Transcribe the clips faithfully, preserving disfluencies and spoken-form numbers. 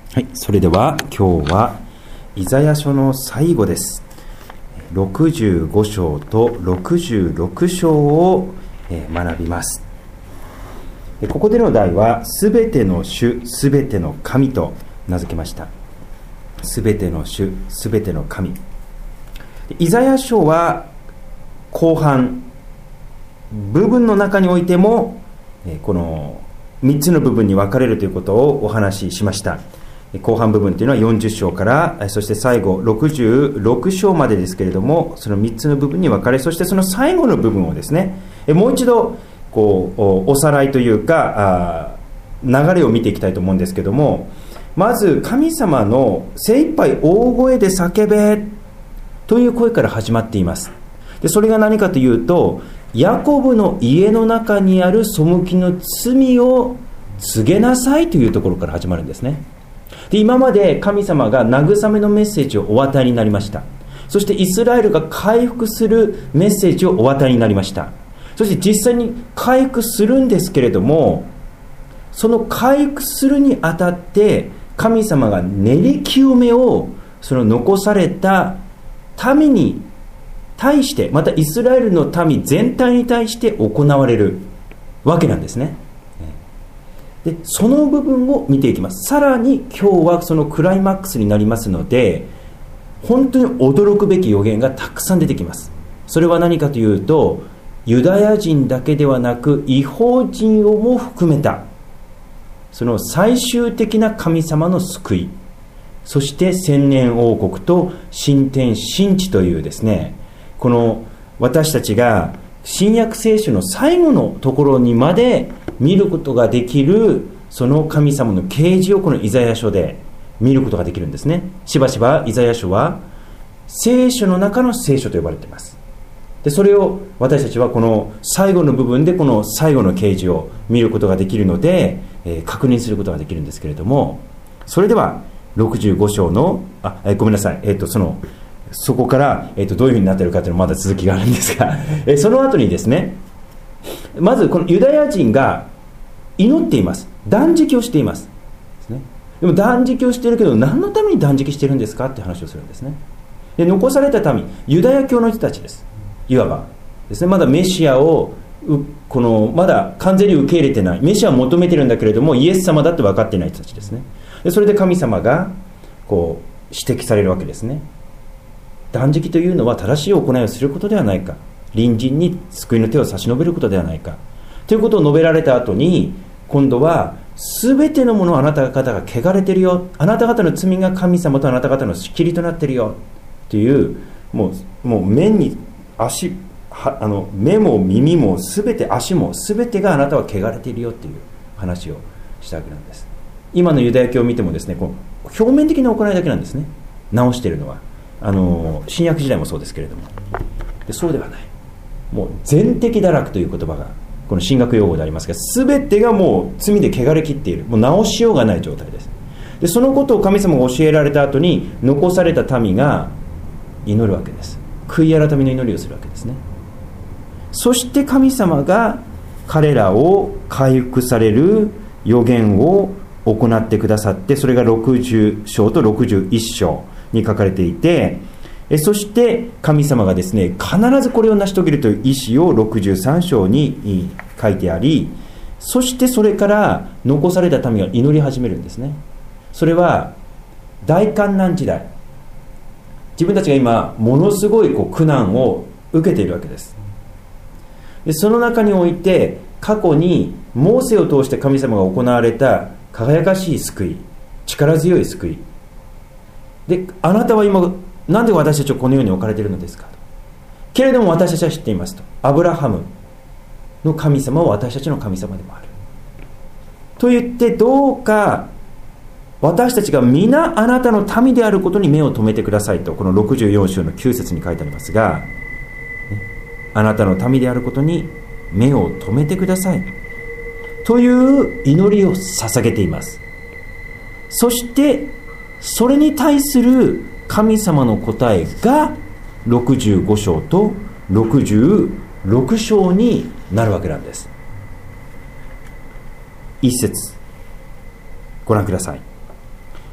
はい、それでは今日はイザヤ書の最後です。ろくじゅうご章とろくじゅうろく章を学びます。ここでの題はすべての主すべての神と名付けました。すべての主すべての神。イザヤ書は後半部分の中においてもこのみっつの部分に分かれるということをお話ししました。後半部分というのはよんじゅう章から、そして最後ろくじゅうろく章までですけれども、そのみっつの部分に分かれ、そしてその最後の部分をですね、もう一度こうおさらいというか流れを見ていきたいと思うんですけども、まず神様の精一杯大声で叫べという声から始まっています。でそれが何かというと、ヤコブの家の中にある背きの罪を告げなさいというところから始まるんですね。で今まで神様が慰めのメッセージをお与えになりました。そしてイスラエルが回復するメッセージをお与えになりました。そして実際に回復するんですけれども、その回復するにあたって神様が練り清めをその残された民に対して、またイスラエルの民全体に対して行われるわけなんですね。でその部分を見ていきます。さらに今日はそのクライマックスになりますので、本当に驚くべき予言がたくさん出てきます。それは何かというと、ユダヤ人だけではなく異邦人をも含めたその最終的な神様の救い、そして千年王国と新天新地というですね、この私たちが新約聖書の最後のところにまで見ることができる、その神様の啓示をこのイザヤ書で見ることができるんですね。しばしばイザヤ書は聖書の中の聖書と呼ばれています。でそれを私たちはこの最後の部分でこの最後の啓示を見ることができるので、えー、確認することができるんですけれども、それではろくじゅうご章のあ、えー、ごめんなさい、えー、とそのそこから、えー、とどういうふうになっているかというのはまだ続きがあるんですが、えー、その後にですね、まずこのユダヤ人が祈っています。断食をしていますですね。でも断食をしているけど何のために断食しているんですかって話をするんですね。で残された民、ユダヤ教の人たちです。いわばですね、まだメシアをこのまだ完全に受け入れてない、メシアを求めているんだけれどもイエス様だって分かっていない人たちですね。でそれで神様がこう指摘されるわけですね。断食というのは正しい行いをすることではないか、隣人に救いの手を差し伸べることではないかということを述べられた後に、今度は全てのものをあなた方が汚れているよ、あなた方の罪が神様とあなた方の仕切りとなっているよという、もう、もう目に足はあの目も耳も全て足も全てがあなたは汚れているよという話をしたわけなんです。今のユダヤ教を見てもですね、こう表面的な行いだけなんですね、直しているのは。あの新約時代もそうですけれども、でそうではない、もう全摘堕落という言葉がこの神学用語でありますが、全てがもう罪で汚れきっている、もう直しようがない状態です。でそのことを神様が教えられた後に残された民が祈るわけです。悔い改めの祈りをするわけですね。そして神様が彼らを回復される予言を行ってくださって、それがろくじゅう章とろくじゅういち章に書かれていて、えそして神様がですね、必ずこれを成し遂げるという意思をろくじゅうさん章に書いてあり、そしてそれから残された民が祈り始めるんですね。それは大患難時代、自分たちが今ものすごいこう苦難を受けているわけです。でその中において過去にモーセを通して神様が行われた輝かしい救い、力強い救いで、あなたは今なんで私たちはこのように置かれているのですかと。けれども私たちは知っていますと。アブラハムの神様は私たちの神様でもあると言って、どうか私たちが皆あなたの民であることに目を留めてくださいと、このろくじゅうよん章のきゅう節に書いてありますが、あなたの民であることに目を留めてくださいという祈りを捧げています。そしてそれに対する神様の答えがろくじゅうご章とろくじゅうろく章になるわけなんです。一節ご覧ください。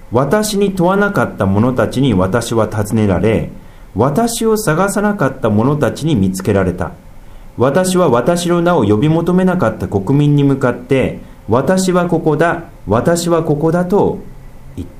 私に問わなかった者たちに私は尋ねられ、私を探さなかった者たちに見つけられた。私は私の名を呼び求めなかった国民に向かって、私はここだ、私はここだと言った。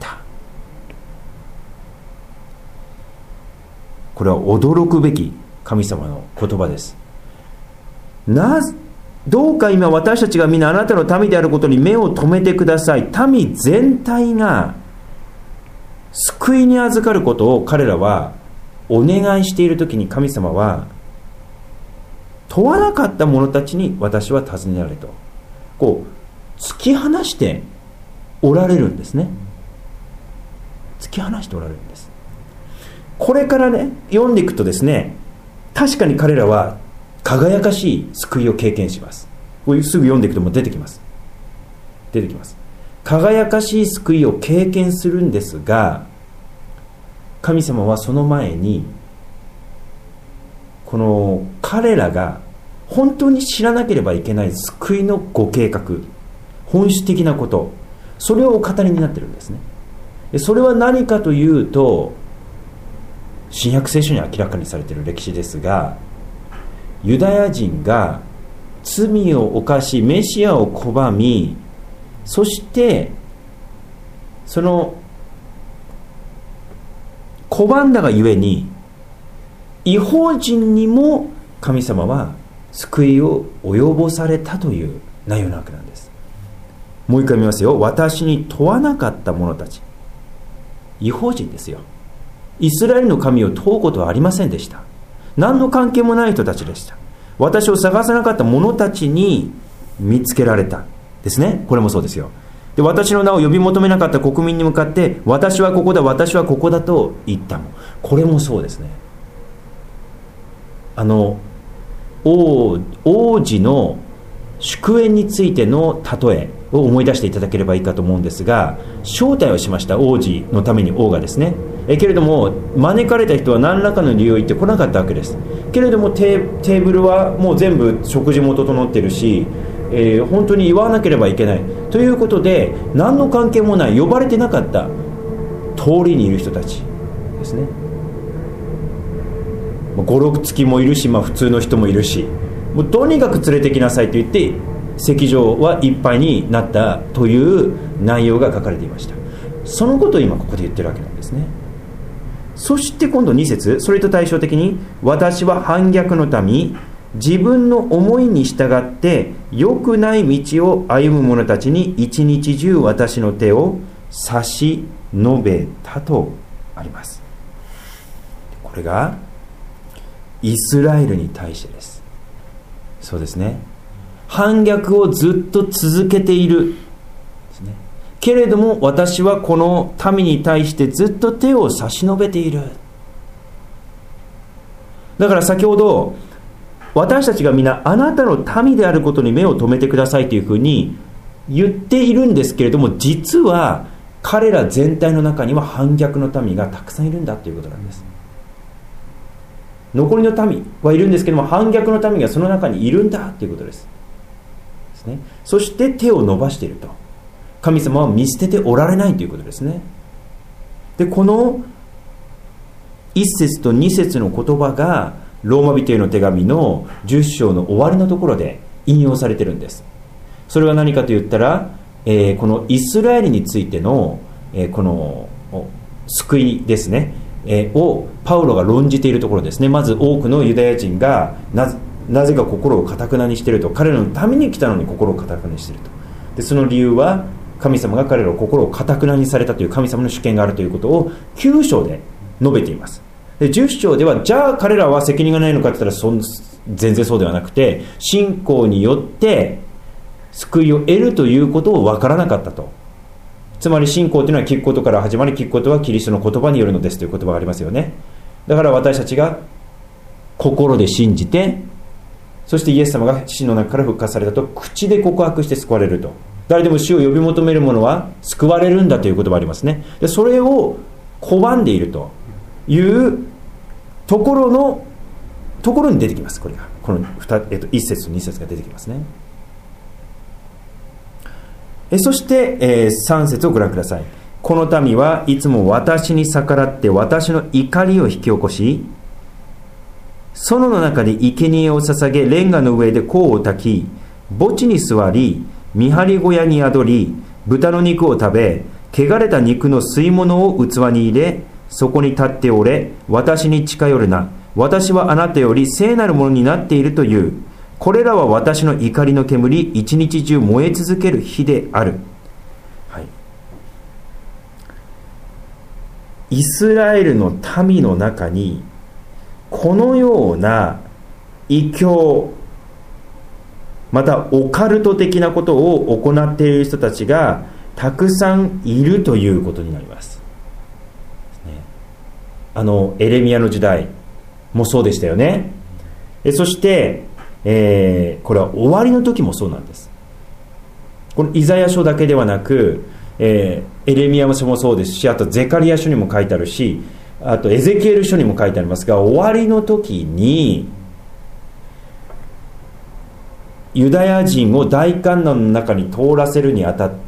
これは驚くべき神様の言葉です。などうか今私たちが皆あなたの民であることに目を留めてください。民全体が救いに預かることを彼らはお願いしているときに、神様は問わなかった者たちに私は尋ねられと、こう突き放しておられるんですね。突き放しておられるんです。これからね読んでいくとですね、確かに彼らは輝かしい救いを経験します。こういうすぐ読んでいくともう出てきます出てきます輝かしい救いを経験するんですが、神様はその前にこの彼らが本当に知らなければいけない救いのご計画、本質的なこと、それをお語りになっているんですね。それは何かというと、新約聖書に明らかにされている歴史ですが、ユダヤ人が罪を犯しメシアを拒み、そしてその拒んだがゆえに異邦人にも神様は救いを及ぼされたという内容なわけなんです。もう一回見ますよ。私に問わなかった者たち、異邦人ですよ。イスラエルの神を問うことはありませんでした。何の関係もない人たちでした。私を探さなかった者たちに見つけられたですね。これもそうですよ。で、私の名を呼び求めなかった国民に向かって、私はここだ、私はここだと言ったも。これもそうですね。あの 王, 王子の祝宴についての例えを思い出していただければいいかと思うんですが、招待をしました。王子のために王がですね。えけれども招かれた人は何らかの理由を言ってこなかったわけです。けれどもテ ー, テーブルはもう全部食事も整っているし、えー、本当に言わなければいけないということで、何の関係もない、呼ばれてなかった通りにいる人たちですね。ごろくつきもいるし、まあ、普通の人もいるし、もうとにかく連れてきなさいと言って席上はいっぱいになったという内容が書かれていました。そのことを今ここで言ってるわけなんですね。そして今度に節、それと対照的に、私は反逆の民、自分の思いに従って良くない道を歩む者たちに一日中私の手を差し伸べたとあります。これがイスラエルに対してです。そうですね。反逆をずっと続けているですね。けれども私はこの民に対してずっと手を差し伸べている。だから先ほど、私たちが皆あなたの民であることに目を留めてくださいというふうに言っているんですけれども、実は彼ら全体の中には反逆の民がたくさんいるんだということなんです。残りの民はいるんですけども、反逆の民がその中にいるんだということです。ですね。そして手を伸ばしていると。神様は見捨てておられないということですね。で、この一節と二節の言葉がローマ人への手紙のじゅっ章の終わりのところで引用されているんです。それは何かと言ったら、えー、このイスラエルについての、えー、この救いですね、えー、をパウロが論じているところですね。まず多くのユダヤ人が な, なぜか心を堅くなにしていると、彼らのために来たのに心を堅くなにしていると。で、その理由は神様が彼らを心を堅くなにされたという神様の主権があるということをきゅう章で述べています。で、じゅっ章ではじゃあ彼らは責任がないのかと言ったらそん全然そうではなくて、信仰によって救いを得るということを分からなかったと。つまり信仰というのは聞くことから始まり、聞くことはキリストの言葉によるのですという言葉がありますよね。だから私たちが心で信じて、そしてイエス様が死の中から復活されたと口で告白して救われると。誰でも主を呼び求める者は救われるんだという言葉がありますね。で、それを拒んでいるというところのところに出てきます。これがこの二、えっと、一節と二節が出てきますね。えそして、えー、さん節をご覧ください。 この民はいつも私に逆らって私の怒りを引き起こし、園の中で生贄を捧げ、レンガの上で香を焚き、墓地に座り、見張り小屋に宿り、豚の肉を食べ、汚れた肉の吸い物を器に入れ、そこに立っておれ、私に近寄るな。私はあなたより聖なるものになっているという。これらは私の怒りの煙、一日中燃え続ける火である。はい、イスラエルの民の中にこのような異教、またオカルト的なことを行っている人たちがたくさんいるということになります。あのエレミヤの時代もそうでしたよね。えそして、えー、これは終わりの時もそうなんです。このイザヤ書だけではなく、えー、エレミヤ書もそうですし、あとゼカリヤ書にも書いてあるし、あとエゼキエル書にも書いてありますが、終わりの時にユダヤ人を大観覧の中に通らせるにあたって、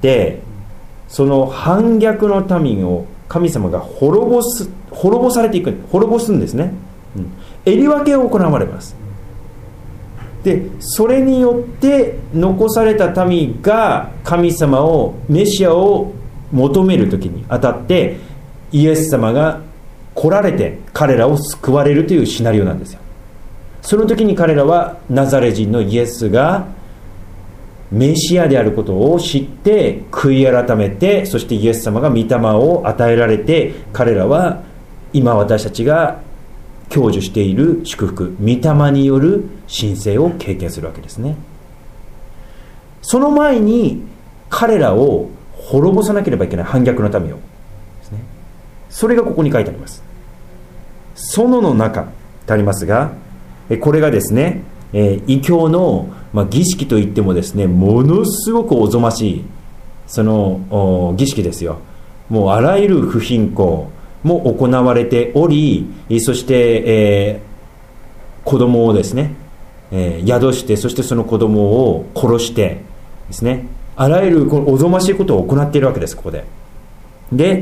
その反逆の民を神様が滅ぼす滅ぼされていく、滅ぼすんですね、うん、襟分けを行われます。でそれによって残された民が神様を、メシアを求める時にあたってイエス様が来られて彼らを救われるというシナリオなんですよ。その時に彼らはナザレ人のイエスがメシアであることを知って悔い改めて、そしてイエス様が御霊を与えられて、彼らは今私たちが享受している祝福、御霊による神聖を経験するわけですね。その前に彼らを滅ぼさなければいけない、反逆の民をですね。それがここに書いてあります。園の中ってありますが、これがですね、えー、異教の、まあ、儀式といってもですね、ものすごくおぞましいその儀式ですよ。もうあらゆる不貧困も行われており、そして、えー、子供をですね、えー、宿して、そしてその子供を殺してですね、あらゆるこのおぞましいことを行っているわけです。ここでで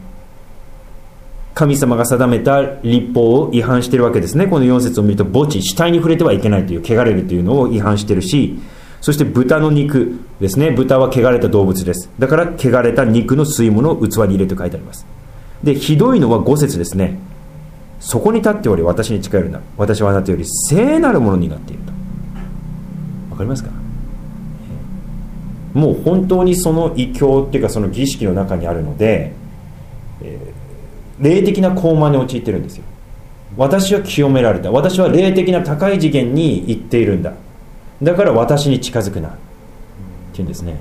神様が定めた律法を違反しているわけですね。このよん節を見ると、墓地、死体に触れてはいけないという、汚れるというのを違反しているし、そして豚の肉ですね。豚は汚れた動物です。だから汚れた肉の吸い物を器に入れて書いてあります。でひどいのはご節ですね。そこに立っており私に近寄るな。私はあなたより聖なるものになっていると。わかりますか？もう本当にその異教っていうか、その儀式の中にあるので、えー霊的な高慢に陥ってるんですよ。私は清められた、私は霊的な高い次元に行っているんだ、だから私に近づくなっていうんですね。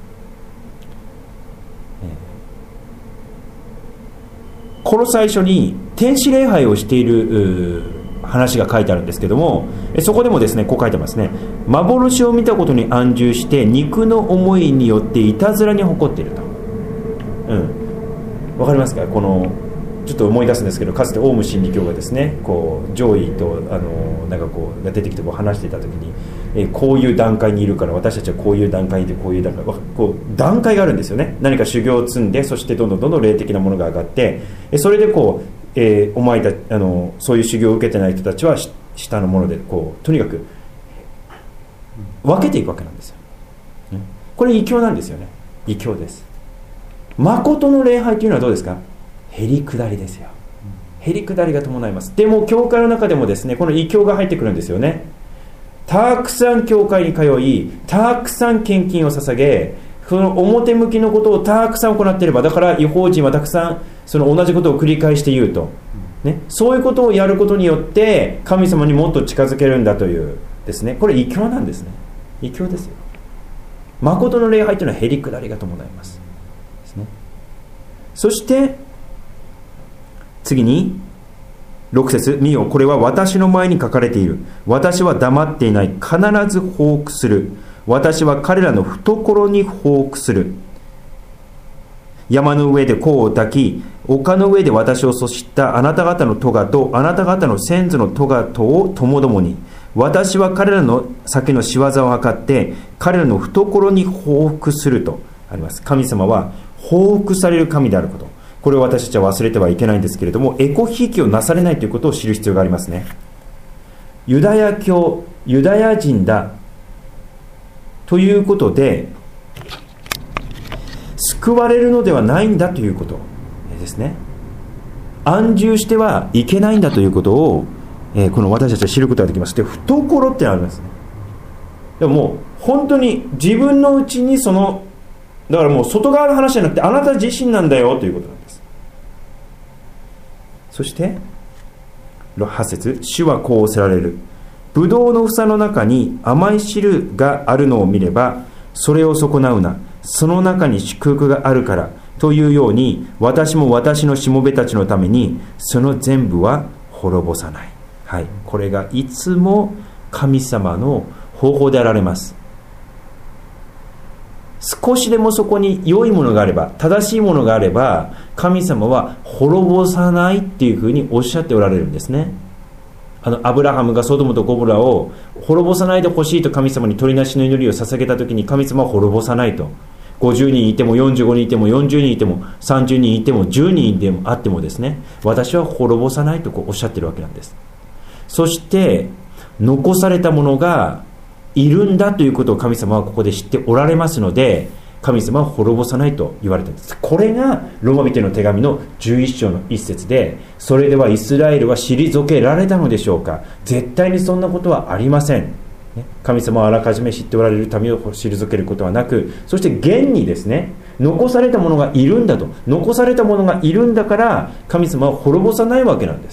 この最初に天使礼拝をしている話が書いてあるんですけども、そこでもですね、こう書いてますね。幻を見たことに安住して肉の思いによっていたずらに誇っていると。うん、わかりますか？このちょっと思い出すんですけど、かつてオウム真理教がですね、こう上位とあのなんかこうが出てきてこう話していた時に、えこういう段階にいるから私たちはこういう段階でこういう段階、こう段階があるんですよね。何か修行を積んで、そしてどんどんどんどん霊的なものが上がって、それでこう、えー、お前たあのそういう修行を受けてない人たちは下のものでこうとにかく分けていくわけなんですよ。これ異教なんですよね。異教です。誠の礼拝というのはどうですか？へりくだりですよ。へりくだりが伴います。でも教会の中でもですね、この異教が入ってくるんですよね。たくさん教会に通い、たくさん献金を捧げ、その表向きのことをたくさん行っていれば、だから異邦人はたくさんその同じことを繰り返して言うと、ね、そういうことをやることによって神様にもっと近づけるんだというですね、これ異教なんですね。異教ですよ。誠の礼拝というのはへりくだりが伴いますですね。そして次にろく節、見よ、これは私の前に書かれている。私は黙っていない。必ず報復する。私は彼らの懐に報復する。山の上で香を焚き、丘の上で私をそしったあなた方の咎とあなた方の先祖の咎とをともどもに、私は彼らの先の仕業を図って彼らの懐に報復するとあります。神様は報復される神であること、これを私たちは忘れてはいけないんですけれども、エコひいきをなされないということを知る必要がありますね。ユダヤ教、ユダヤ人だということで救われるのではないんだということですね。安住してはいけないんだということを、えー、この私たちは知ることができます。で、懐ってありますね。でももう本当に自分のうちにその、だからもう外側の話じゃなくてあなた自身なんだよということなんです。そしてはち節、主はこうおせられる。ブドウの房の中に甘い汁があるのを見ればそれを損なうな、その中に祝福があるからというように、私も私のしもべたちのためにその全部は滅ぼさない。はい、これがいつも神様の方法であられます。少しでもそこに良いものがあれば、正しいものがあれば、神様は滅ぼさないっていうふうにおっしゃっておられるんですね。あのアブラハムがソドムとゴモラを滅ぼさないでほしいと神様に取りなしの祈りを捧げたときに、神様は滅ぼさないと。ごじゅうにんいてもよんじゅうごにんいてもよんじゅうにんいてもさんじゅうにんいてもじゅうにんでもあってもですね、私は滅ぼさないとこうおっしゃってるわけなんです。そして残されたものがいるんだということを神様はここで知っておられますので、神様は滅ぼさないと言われているんです。これがローマ人への手紙のじゅういっ章の一節で、それではイスラエルは退けられたのでしょうか。絶対にそんなことはありません。神様はあらかじめ知っておられる民を退けることはなく、そして現にですね、残されたものがいるんだと、残されたものがいるんだから神様は滅ぼさないわけなんです。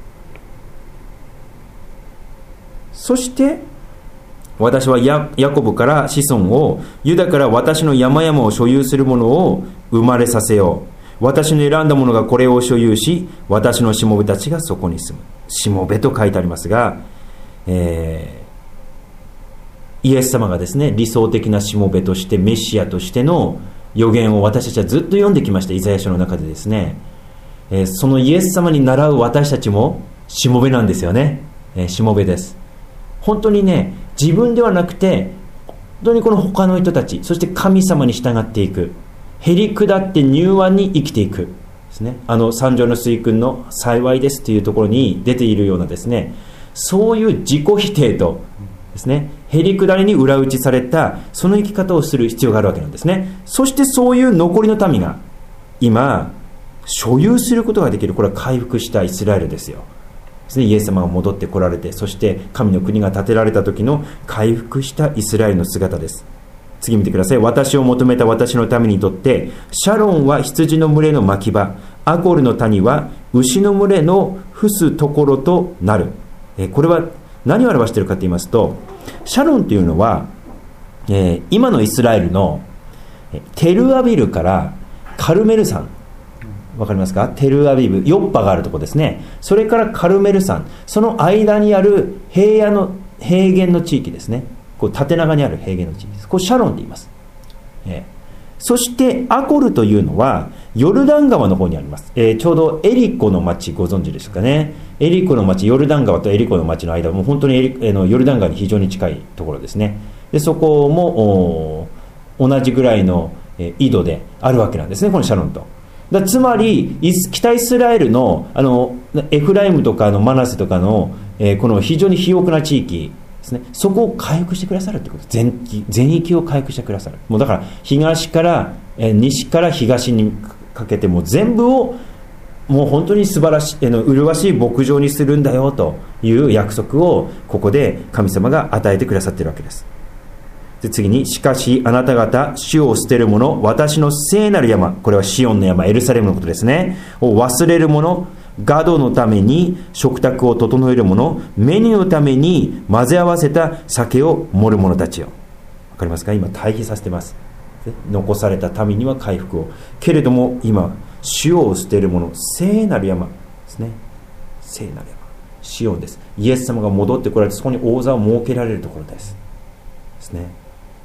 そして私は ヤ, ヤコブから子孫を、ユダから私の山々を所有する者を生まれさせよう。私の選んだ者がこれを所有し、私のしもべたちがそこに住む。しもべと書いてありますが、えーイエス様がですね、理想的なしもべとしてメシアとしての予言を私たちはずっと読んできました。イザヤ書の中でですね、えー、そのイエス様に倣う私たちもしもべなんですよね、えー、しもべです。本当にね、自分ではなくて本当にこの他の人たち、そして神様に従っていく、へり下って柔和に生きていくですね。あの三条の水訓の幸いですというところに出ているようなですね、そういう自己否定とですね、へりくだりに裏打ちされたその生き方をする必要があるわけなんですね。そしてそういう残りの民が今所有することができる、これは回復したイスラエルですよ。ですね、イエス様が戻ってこられて、そして神の国が建てられた時の回復したイスラエルの姿です。次見てください。私を求めた私の民にとって、シャロンは羊の群れの牧場、アコルの谷は牛の群れの伏すところとなる。えこれは何を表しているかと言いますと、シャロンというのは、えー、今のイスラエルのテルアビルからカルメル山、わかりますか？テルアビブ、ヨッパがあるところですね。それからカルメル山、その間にある平野の平原の地域ですね。こう縦長にある平原の地域です。これシャロンと言います。えー、そしてアコルというのはヨルダン川の方にあります。えー、ちょうどエリコの町ご存知ですかね。エリコの町、ヨルダン川とエリコの町の間、もう本当にエリ、えー、のヨルダン川に非常に近いところですね。でそこも同じぐらいの、えー、緯度であるわけなんですね、このシャロンと。だつまり北イスラエル の, あのエフライムとかのマナセとか の,、えー、この非常に肥沃な地域ですね、そこを回復してくださるということです。 全, 全域を回復してくださる。もうだから東から、えー、西から東にかけても全部をもう本当に素晴らしい、えー、麗しい牧場にするんだよという約束をここで神様が与えてくださっているわけです。で次に、しかしあなた方主を捨てる者、私の聖なる山、これはシオンの山、エルサレムのことですね、を忘れる者、ガドのために食卓を整える者、メニューのために混ぜ合わせた酒を盛る者たちよ。わかりますか？今対比させてます。残された民には回復を、けれども今主を捨てる者、聖なる山ですね、聖なる山、シオンです。イエス様が戻ってこられて、そこに王座を設けられるところですですね。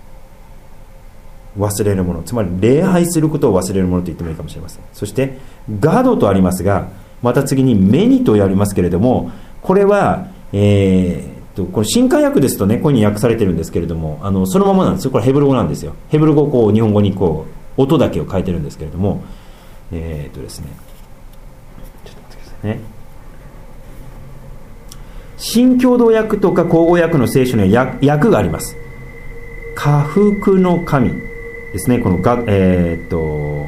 忘れるもの、つまり礼拝することを忘れるものと言ってもいいかもしれません。そしてガドとありますが、また次にメニとありますけれども、これは、えー、とこの新海訳ですとね、こういうふうに訳されてるんですけれども、あのそのままなんですよ。これヘブル語なんですよ。ヘブル語をこう日本語にこ音だけを書いてるんですけれども、えー、っとですねちょっと待ってくださいね。新共同訳とか口語訳の聖書には訳があります。下福の神ですね。このガ、えー、っと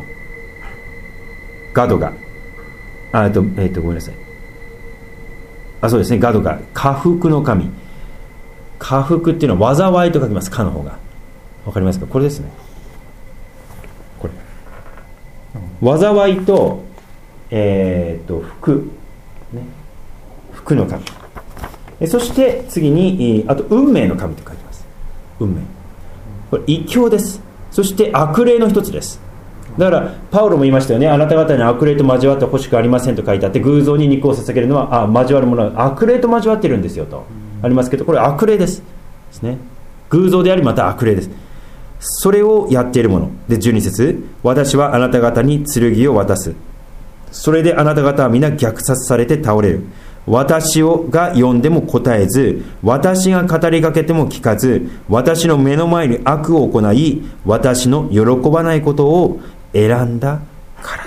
ガドがあえっと、えー、っとごめんなさいあそうですねガドが下福の神。下福っていうのは災いと書きます。下の方がわかりますか。これですね。これ災いとえー、っと福ね、福の神。そして次にあと運命の神と書いてます。運命、これ異教です。そして悪霊の一つです。だからパウロも言いましたよね。あなた方に悪霊と交わってほしくありませんと書いてあって、偶像に肉を捧げるのはあ交わるものは悪霊と交わってるんですよとありますけど、これ悪霊ですですね。偶像でありまた悪霊です。それをやっているもので、じゅうに節、私はあなた方に剣を渡す。それであなた方は皆虐殺されて倒れる。私をが呼んでも答えず、私が語りかけても聞かず、私の目の前に悪を行い、私の喜ばないことを選んだから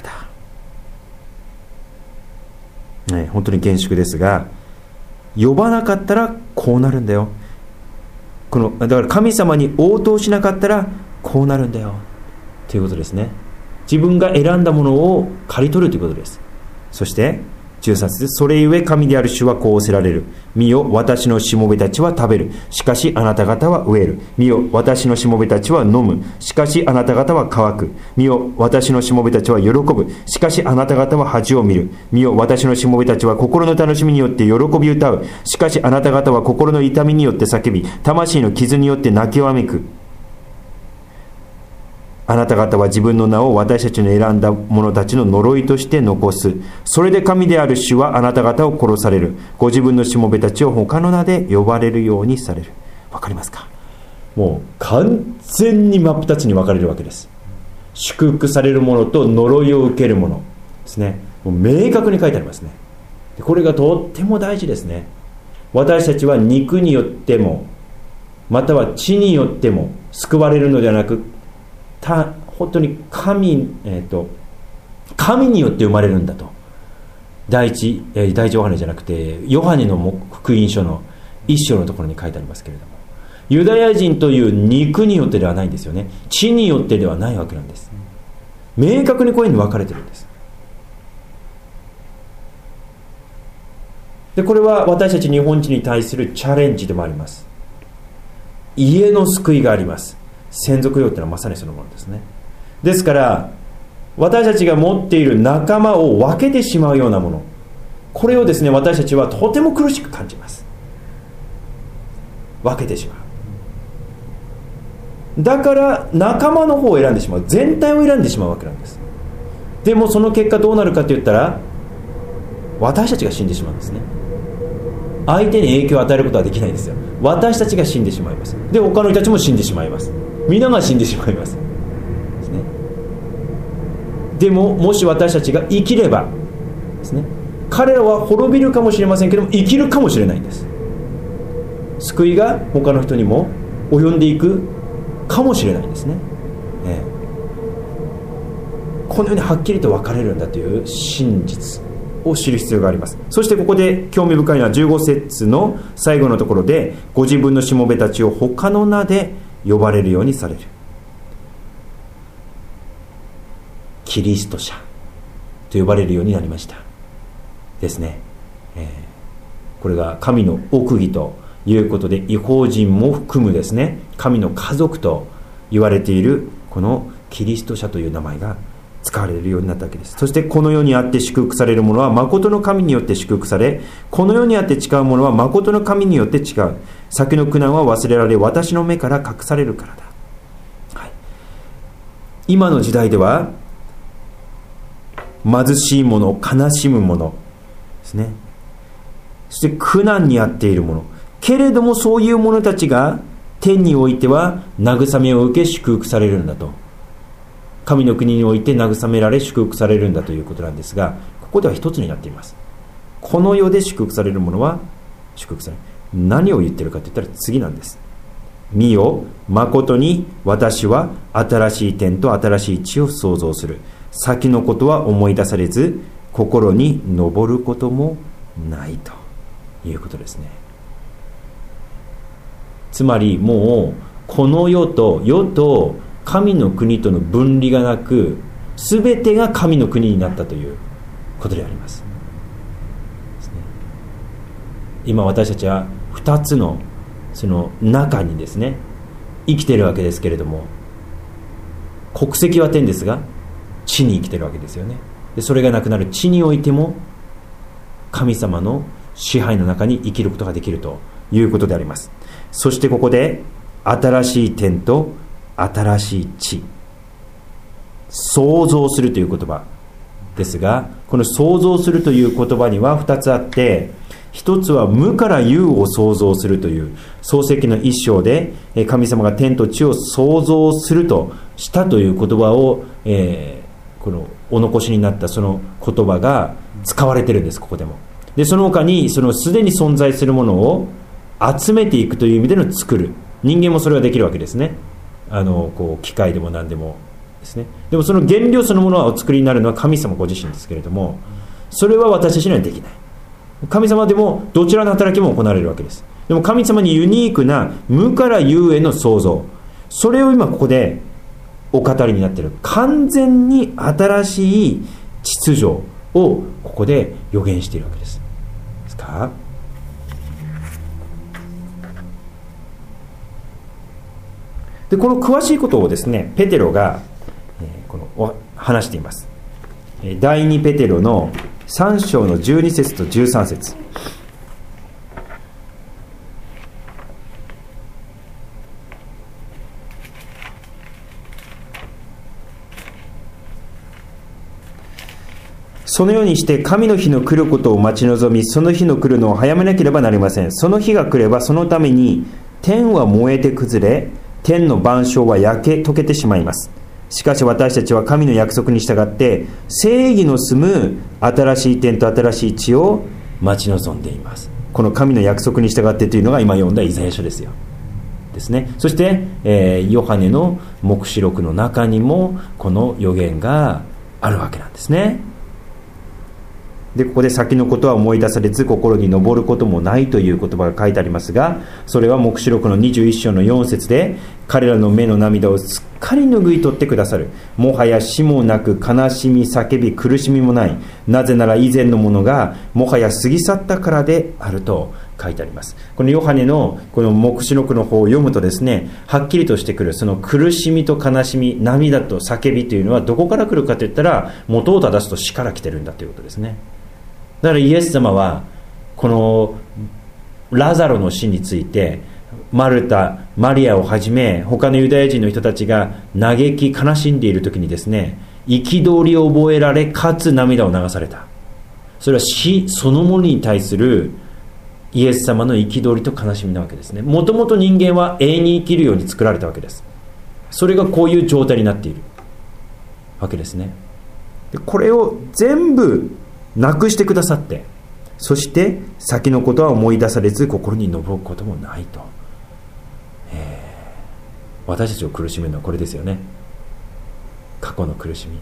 だ、ね、本当に厳粛ですが、呼ばなかったらこうなるんだよ。このだから神様に応答しなかったらこうなるんだよということですね。自分が選んだものを刈り取るということです。そしてじゅうさん節、それゆえ神である主はこうおせられる。見よ、私のしもべたちは食べる。しかしあなた方は飢える。見よ、私のしもべたちは飲む。しかしあなた方は乾く。見よ、私のしもべたちは喜ぶ。しかしあなた方は恥を見る。見よ、私のしもべたちは心の楽しみによって喜び歌う。しかしあなた方は心の痛みによって叫び、魂の傷によって泣きわめく。あなた方は自分の名を私たちの選んだ者たちの呪いとして残す。それで神である主はあなた方を殺される。ご自分のしもべたちを他の名で呼ばれるようにされる。わかりますか。もう完全に真っ二つに分かれるわけです。祝福されるものと呪いを受けるものですね。もう明確に書いてありますね。これがとっても大事ですね。私たちは肉によってもまたは血によっても救われるのではなく、た本当に 神,、えー、と神によって生まれるんだと。第一、えー、第一ヨハネじゃなくてヨハネの福音書の一章のところに書いてありますけれども、ユダヤ人という肉によってではないんですよね。血によってではないわけなんです。明確にこういうふうに分かれてるんです。でこれは私たち日本人に対するチャレンジでもあります。家の救いがあります。先祖供養というのはまさにそのものですね。ですから私たちが持っている仲間を分けてしまうようなもの、これをですね私たちはとても苦しく感じます。分けてしまう。だから仲間の方を選んでしまう、全体を選んでしまうわけなんです。でもその結果どうなるかと言ったら、私たちが死んでしまうんですね。相手に影響を与えることはできないんですよ。私たちが死んでしまいます。で他の人たちも死んでしまいます。皆が死んでしまいますですね。でももし私たちが生きればですね、彼らは滅びるかもしれませんけども生きるかもしれないんです。救いが他の人にも及んでいくかもしれないんですね。ね、このようにはっきりと分かれるんだという真実を知る必要があります。そしてここで興味深いのはじゅうご節の最後のところで、ご自分のしもべたちを他の名で呼ばれるようにされる。キリスト者と呼ばれるようになりましたですね。えー、これが神の奥義ということで、異邦人も含むですね、神の家族と言われているこのキリスト者という名前が使われるようになったわけです。そしてこの世にあって祝福されるものは誠の神によって祝福され、この世にあって誓うものは誠の神によって誓う。先の苦難は忘れられ、私の目から隠されるからだ。はい、今の時代では貧しい者、悲しむ者ですね、そして苦難にあっている者、けれどもそういう者たちが天においては慰めを受け祝福されるんだと。神の国において慰められ祝福されるんだということなんですが、ここでは一つになっています。この世で祝福されるものは祝福される。何を言ってるかといったら次なんです。 見よ、まことに私は新しい天と新しい地を創造する。先のことは思い出されず、心に上ることもないということですね。つまりもうこの世と世と神の国との分離がなく、全てが神の国になったということであります。今私たちはふたつのその中にですね生きているわけですけれども、国籍は天ですが地に生きているわけですよね。でそれがなくなる地においても神様の支配の中に生きることができるということであります。そしてここで新しい天と新しい地、創造するという言葉ですが、この創造するという言葉にはふたつあって、一つは無から有を創造するという創世記の一章で神様が天と地を創造するとしたという言葉を、えー、このお残しになったその言葉が使われているんです。ここでもでその他にそのすでに存在するものを集めていくという意味での作る、人間もそれはできるわけですね。あのこう機械でも何でもですね。でもその原料そのものはお作りになるのは神様ご自身ですけれども、それは私たちにはできない。神様でもどちらの働きも行われるわけです。でも神様にユニークな無から有への創造、それを今ここでお語りになっている。完全に新しい秩序をここで予言しているわけです。ですか？でこの詳しいことをですねペテロが、えー、この話しています。第二ペテロのさん章のじゅうに節とじゅうさん節。そのようにして神の日の来ることを待ち望み、その日の来るのを早めなければなりません。その日が来ればそのために天は燃えて崩れ、天の万象は焼け溶けてしまいます。しかし私たちは神の約束に従って正義の住む新しい天と新しい地を待ち望んでいます。この神の約束に従ってというのが今読んだイザヤ書ですよ。ですね。そして、えー、ヨハネの黙示録の中にもこの予言があるわけなんですね。でここで先のことは思い出されず心に上ることもないという言葉が書いてありますが、それは黙示録のにじゅういっ章のよん節で、彼らの目の涙をすっかり拭い取ってくださる。もはや死もなく悲しみ叫び苦しみもない。なぜなら以前のものがもはや過ぎ去ったからであると書いてあります。このヨハネのこの黙示録の方を読むとですね、はっきりとしてくるその苦しみと悲しみ、涙と叫びというのはどこから来るかといったら、元を正すと死から来てるんだということですね。だからイエス様はこのラザロの死についてマルタ、マリアをはじめ他のユダヤ人の人たちが嘆き悲しんでいる時にですね、憤りを覚えられかつ涙を流された。それは死そのものに対するイエス様の憤りと悲しみなわけですね。もともと人間は永遠に生きるように作られたわけです。それがこういう状態になっているわけですね。でこれを全部なくしてくださって、そして先のことは思い出されず心に上ることもないと、えー、私たちを苦しめるのはこれですよね。過去の苦しみ、ね、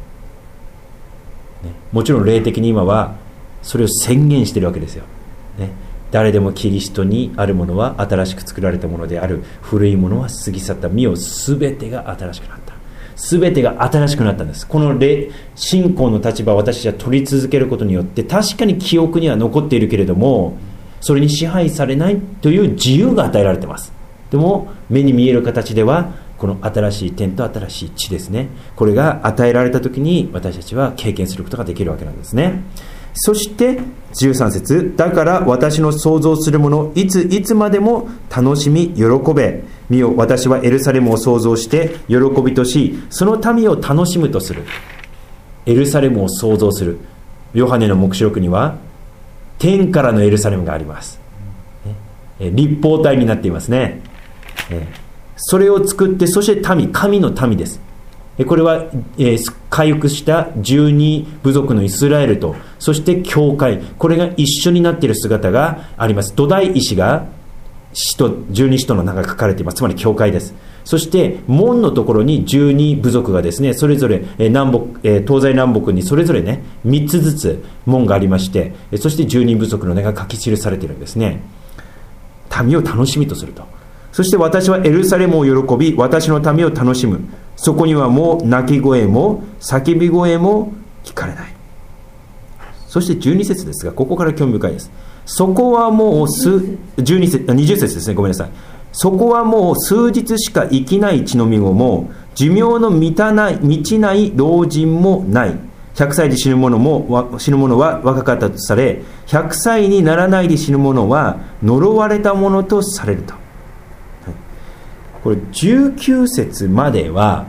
もちろん霊的に今はそれを宣言しているわけですよ、ね、誰でもキリストにあるものは新しく作られたものである、古いものは過ぎ去った、見よすべてが新しくなった。すべてが新しくなったんです。この信仰の立場を私たちは取り続けることによって、確かに記憶には残っているけれども、それに支配されないという自由が与えられています。でも目に見える形ではこの新しい天と新しい地ですね、これが与えられた時に私たちは経験することができるわけなんですね。そしてじゅうさん節、だから私の想像するものいついつまでも楽しみ喜べ、見よ私はエルサレムを創造して喜びとし、その民を楽しむとする。エルサレムを創造する。ヨハネの黙示録には天からのエルサレムがあります、ね、立方体になっていますね。それを作って、そして民、神の民です。これは、えー、回復したじゅうに部族のイスラエルと、そして教会、これが一緒になっている姿があります。土台石が使徒十二使徒の名が書かれています。つまり教会です。そして門のところにじゅうに部族がですね、それぞれ南北、東西南北にそれぞれねみっつずつ門がありまして、そしてじゅうに部族の名が書き記されているんですね。民を楽しみとすると。そして私はエルサレムを喜び、私の民を楽しむ。そこにはもう泣き声も叫び声も聞かれない。そしてじゅうに節ですが、ここから興味深いです。そこはもう数じゅうに節、にじゅう節ですね、ごめんなさい。そこはもう数日しか生きない血のみ子も、寿命の満たない満ちない老人もない。ひゃくさいで死ぬ者も死ぬ者は若かったとされ、ひゃくさいにならないで死ぬ者は呪われたものとされると。これじゅうきゅう節までは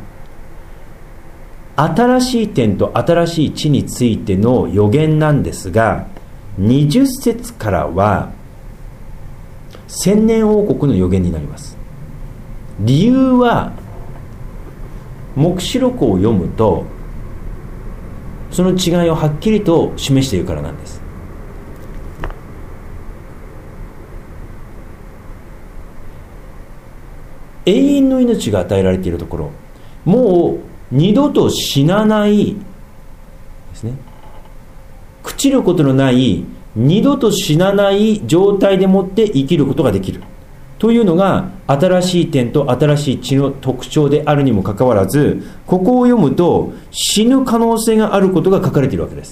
新しい天と新しい地についての予言なんですが、にじゅう節からは千年王国の予言になります。理由は黙示録を読むとその違いをはっきりと示しているからなんです。永遠の命が与えられているところ、もう二度と死なないですね、朽ちることのない二度と死なない状態でもって生きることができるというのが新しい天と新しい地の特徴であるにもかかわらず、ここを読むと死ぬ可能性があることが書かれているわけです。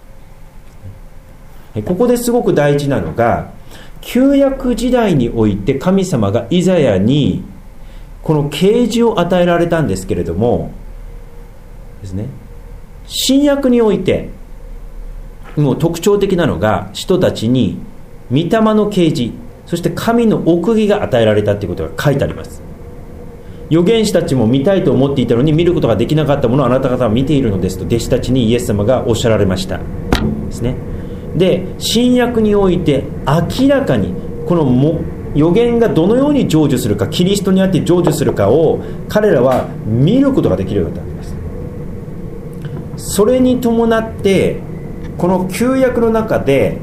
ここですごく大事なのが、旧約時代において神様がイザヤにこの啓示を与えられたんですけれどもですね、新約においてもう特徴的なのが、人たちに御霊の啓示、そして神の奥義が与えられたということが書いてあります。預言者たちも見たいと思っていたのに見ることができなかったものをあなた方は見ているのですと弟子たちにイエス様がおっしゃられましたですね。で、新約において明らかにこのも予言がどのように成就するか、キリストにあって成就するかを彼らは見ることができるようになっています。それに伴ってこの旧約の中で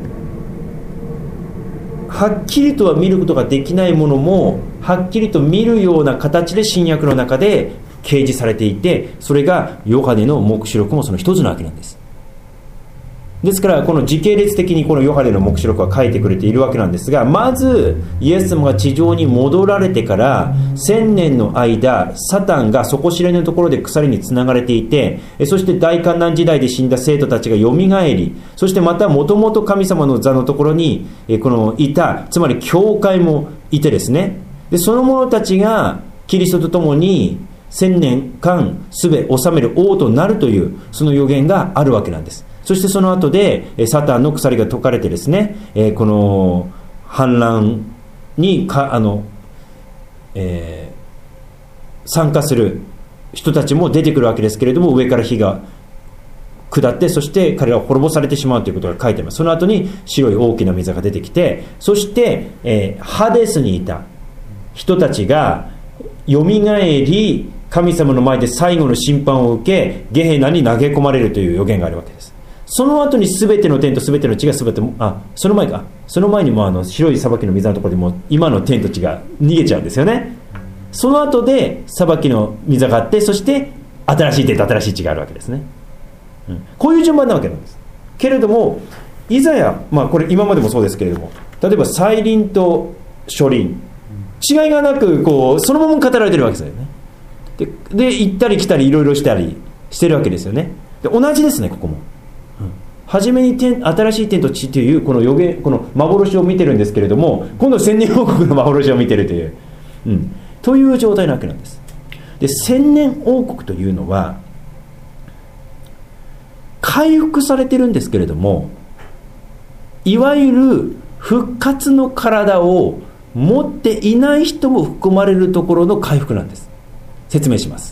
はっきりとは見ることができないものもはっきりと見るような形で新約の中で掲示されていて、それがヨハネの黙示録もその一つなわけなんです。ですからこの時系列的にこのヨハネの黙示録は書いてくれているわけなんですが、まずイエス様が地上に戻られてから千年の間、サタンが底知れぬところで鎖につながれていて、そして大観難時代で死んだ生徒たちがよみがえり、そしてまたもともと神様の座のところにこのいた、つまり教会もいてですね、でその者たちがキリストと共に千年間すべ治める王となるというその予言があるわけなんです。そしてその後でサタンの鎖が解かれてですね、この反乱にかあの、えー、参加する人たちも出てくるわけですけれども、上から火が下って、そして彼らは滅ぼされてしまうということが書いてあります。その後に白い大きな水が出てきて、そして、えー、ハデスにいた人たちがよみがえり、神様の前で最後の審判を受けゲヘナに投げ込まれるという予言があるわけです。その後に全ての天と全ての地が全て、あ、その前か、その前にもあの白い裁きの水のところでも今の天と地が逃げちゃうんですよね。その後で裁きの水があって、そして新しい天と新しい地があるわけですね、うん、こういう順番なわけなんですけれども、イザヤ、まあこれ今までもそうですけれども、例えば再臨と初臨、違いがなくこうそのまま語られてるわけですよね。で、で行ったり来たりいろいろしたりしてるわけですよね。で同じですね、ここも。初めに天新しい天と地というこの予言、この幻を見てるんですけれども、今度千年王国の幻を見てるという、うん、という状態なわけなんです。で、千年王国というのは回復されてるんですけれども、いわゆる復活の体を持っていない人も含まれるところの回復なんです。説明します。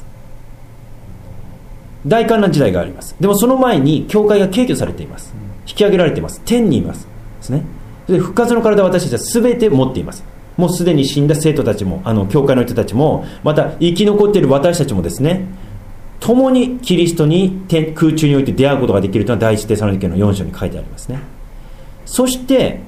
大観覧時代があります。でもその前に教会が敬虚されています。引き上げられています。天にいますですね。で復活の体を私たちは全て持っています。もうすでに死んだ生徒たちも、あの教会の人たちも、また生き残っている私たちもですね、共にキリストに天空中において出会うことができるというのは第一テサロニケのよん章に書いてありますね。そして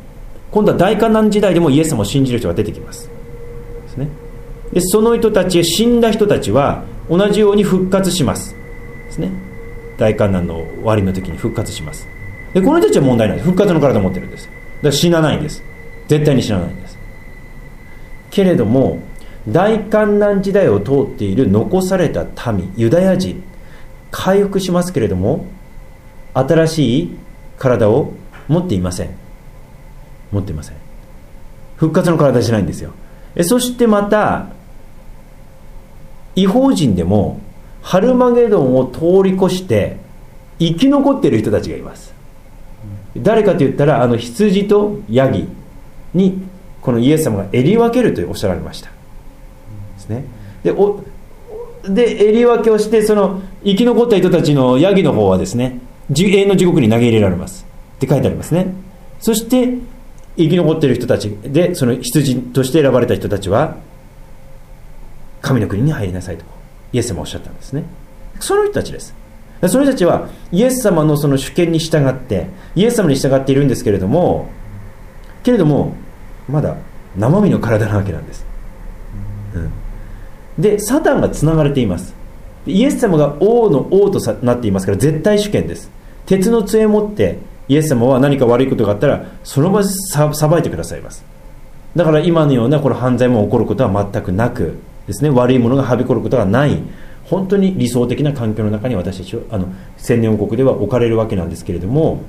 今度は大観難時代でもイエス様を信じる人が出てきますですね。でその人たち、死んだ人たちは同じように復活しますですね。大観難の終わりの時に復活します。でこの人たちは問題ないです。復活の体を持ってるんです。だから死なないんです。絶対に死なないんです。けれども大観難時代を通っている残された民、ユダヤ人、回復しますけれども新しい体を持っていません。持っていません。復活の体じゃないんですよ。えそしてまた異邦人でもハルマゲドンを通り越して生き残っている人たちがいます。誰かと言ったらあの羊とヤギにこのイエス様が襟分けるとおっしゃられましたですね。でおで襟分けをしてその生き残った人たちのヤギの方はですね永遠の地獄に投げ入れられますって書いてありますね。そして生き残っている人たちでその羊として選ばれた人たちは神の国に入りなさいとイエス様はおっしゃったんですね。その人たちです。その人たちはイエス様のその主権に従ってイエス様に従っているんですけれどもけれどもまだ生身の体なわけなんです、うん、でサタンがつながれています。イエス様が王の王となっていますから絶対主権です。鉄の杖を持ってイエス様は何か悪いことがあったらその場で裁いてくださいます。だから今のようなこの犯罪も起こることは全くなくですね、悪いものがはびこることがない本当に理想的な環境の中に私たちはあの千年王国では置かれるわけなんですけれども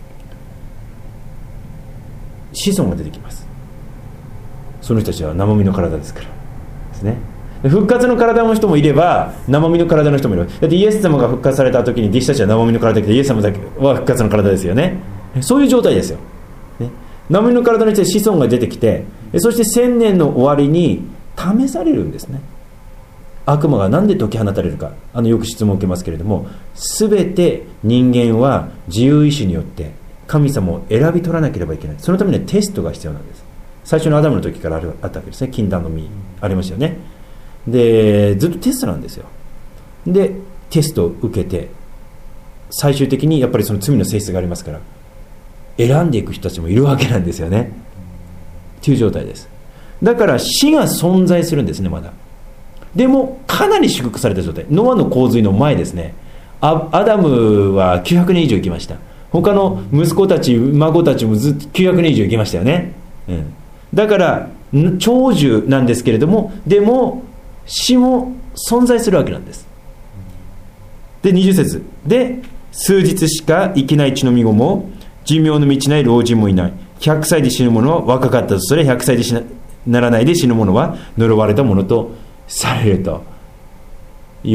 子孫が出てきます。その人たちは生身の体ですからですね。復活の体の人もいれば生身の体の人もいる。だってイエス様が復活された時に弟子たちは生身の体でイエス様だけは復活の体ですよね。そういう状態ですよ、ね、生身の体の人で子孫が出てきてそして千年の終わりに試されるんですね。悪魔が何で解き放たれるかあのよく質問を受けますけれども全て人間は自由意志によって神様を選び取らなければいけない。そのためにはテストが必要なんです。最初のアダムの時からあるあったわけですね。禁断の実ありましたよね。でずっとテストなんですよ。でテストを受けて最終的にやっぱりその罪の性質がありますから選んでいく人たちもいるわけなんですよねという状態です。だから死が存在するんですね。まだでもかなり祝福された状態。ノアの洪水の前ですね。 ア, アダムはきゅうひゃくねん以上生きました。他の息子たち孫たちもずっときゅうひゃくねん以上生きましたよね、うん、だから長寿なんですけれどもでも死も存在するわけなんです。でにじゅっ節で数日しか生きない血のみ子も寿命の満ちない老人もいない。ひゃくさいで死ぬ者は若かったとそれひゃくさいで死なならないで死ぬ者は呪われたものとされるという、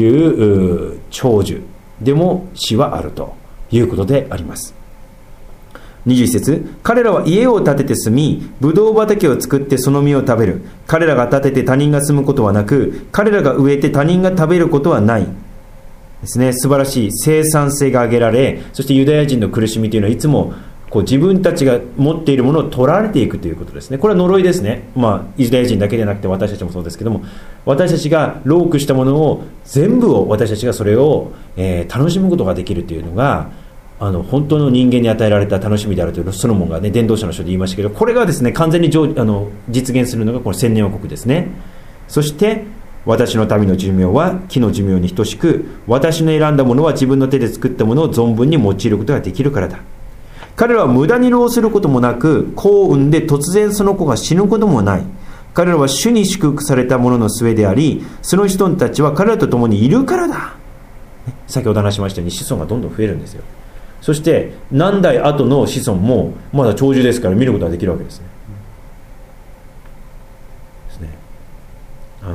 う長寿でも死はあるということであります。にじゅういち節彼らは家を建てて住みブドウ畑を作ってその実を食べる。彼らが建てて他人が住むことはなく彼らが植えて他人が食べることはないですね。素晴らしい生産性が上げられそしてユダヤ人の苦しみというのはいつもこう自分たちが持っているものを取られていくということですね。これは呪いですね。まあユダヤ人だけでなくて私たちもそうですけども私たちが労苦したものを全部を私たちがそれを、えー、楽しむことができるというのがあの本当の人間に与えられた楽しみであるというソロモンがね伝道者の書で言いましたけどこれがですね完全にあの実現するのがこの千年王国ですね。そして私の民の寿命は木の寿命に等しく私の選んだものは自分の手で作ったものを存分に用いることができるからだ。彼らは無駄に労することもなく子を産んで突然その子が死ぬこともない。彼らは主に祝福されたものの末でありその人たちは彼らと共にいるからだ。先ほど話しましたように子孫がどんどん増えるんですよ。そして何代後の子孫もまだ長寿ですから見ることができるわけですね。ですね。あの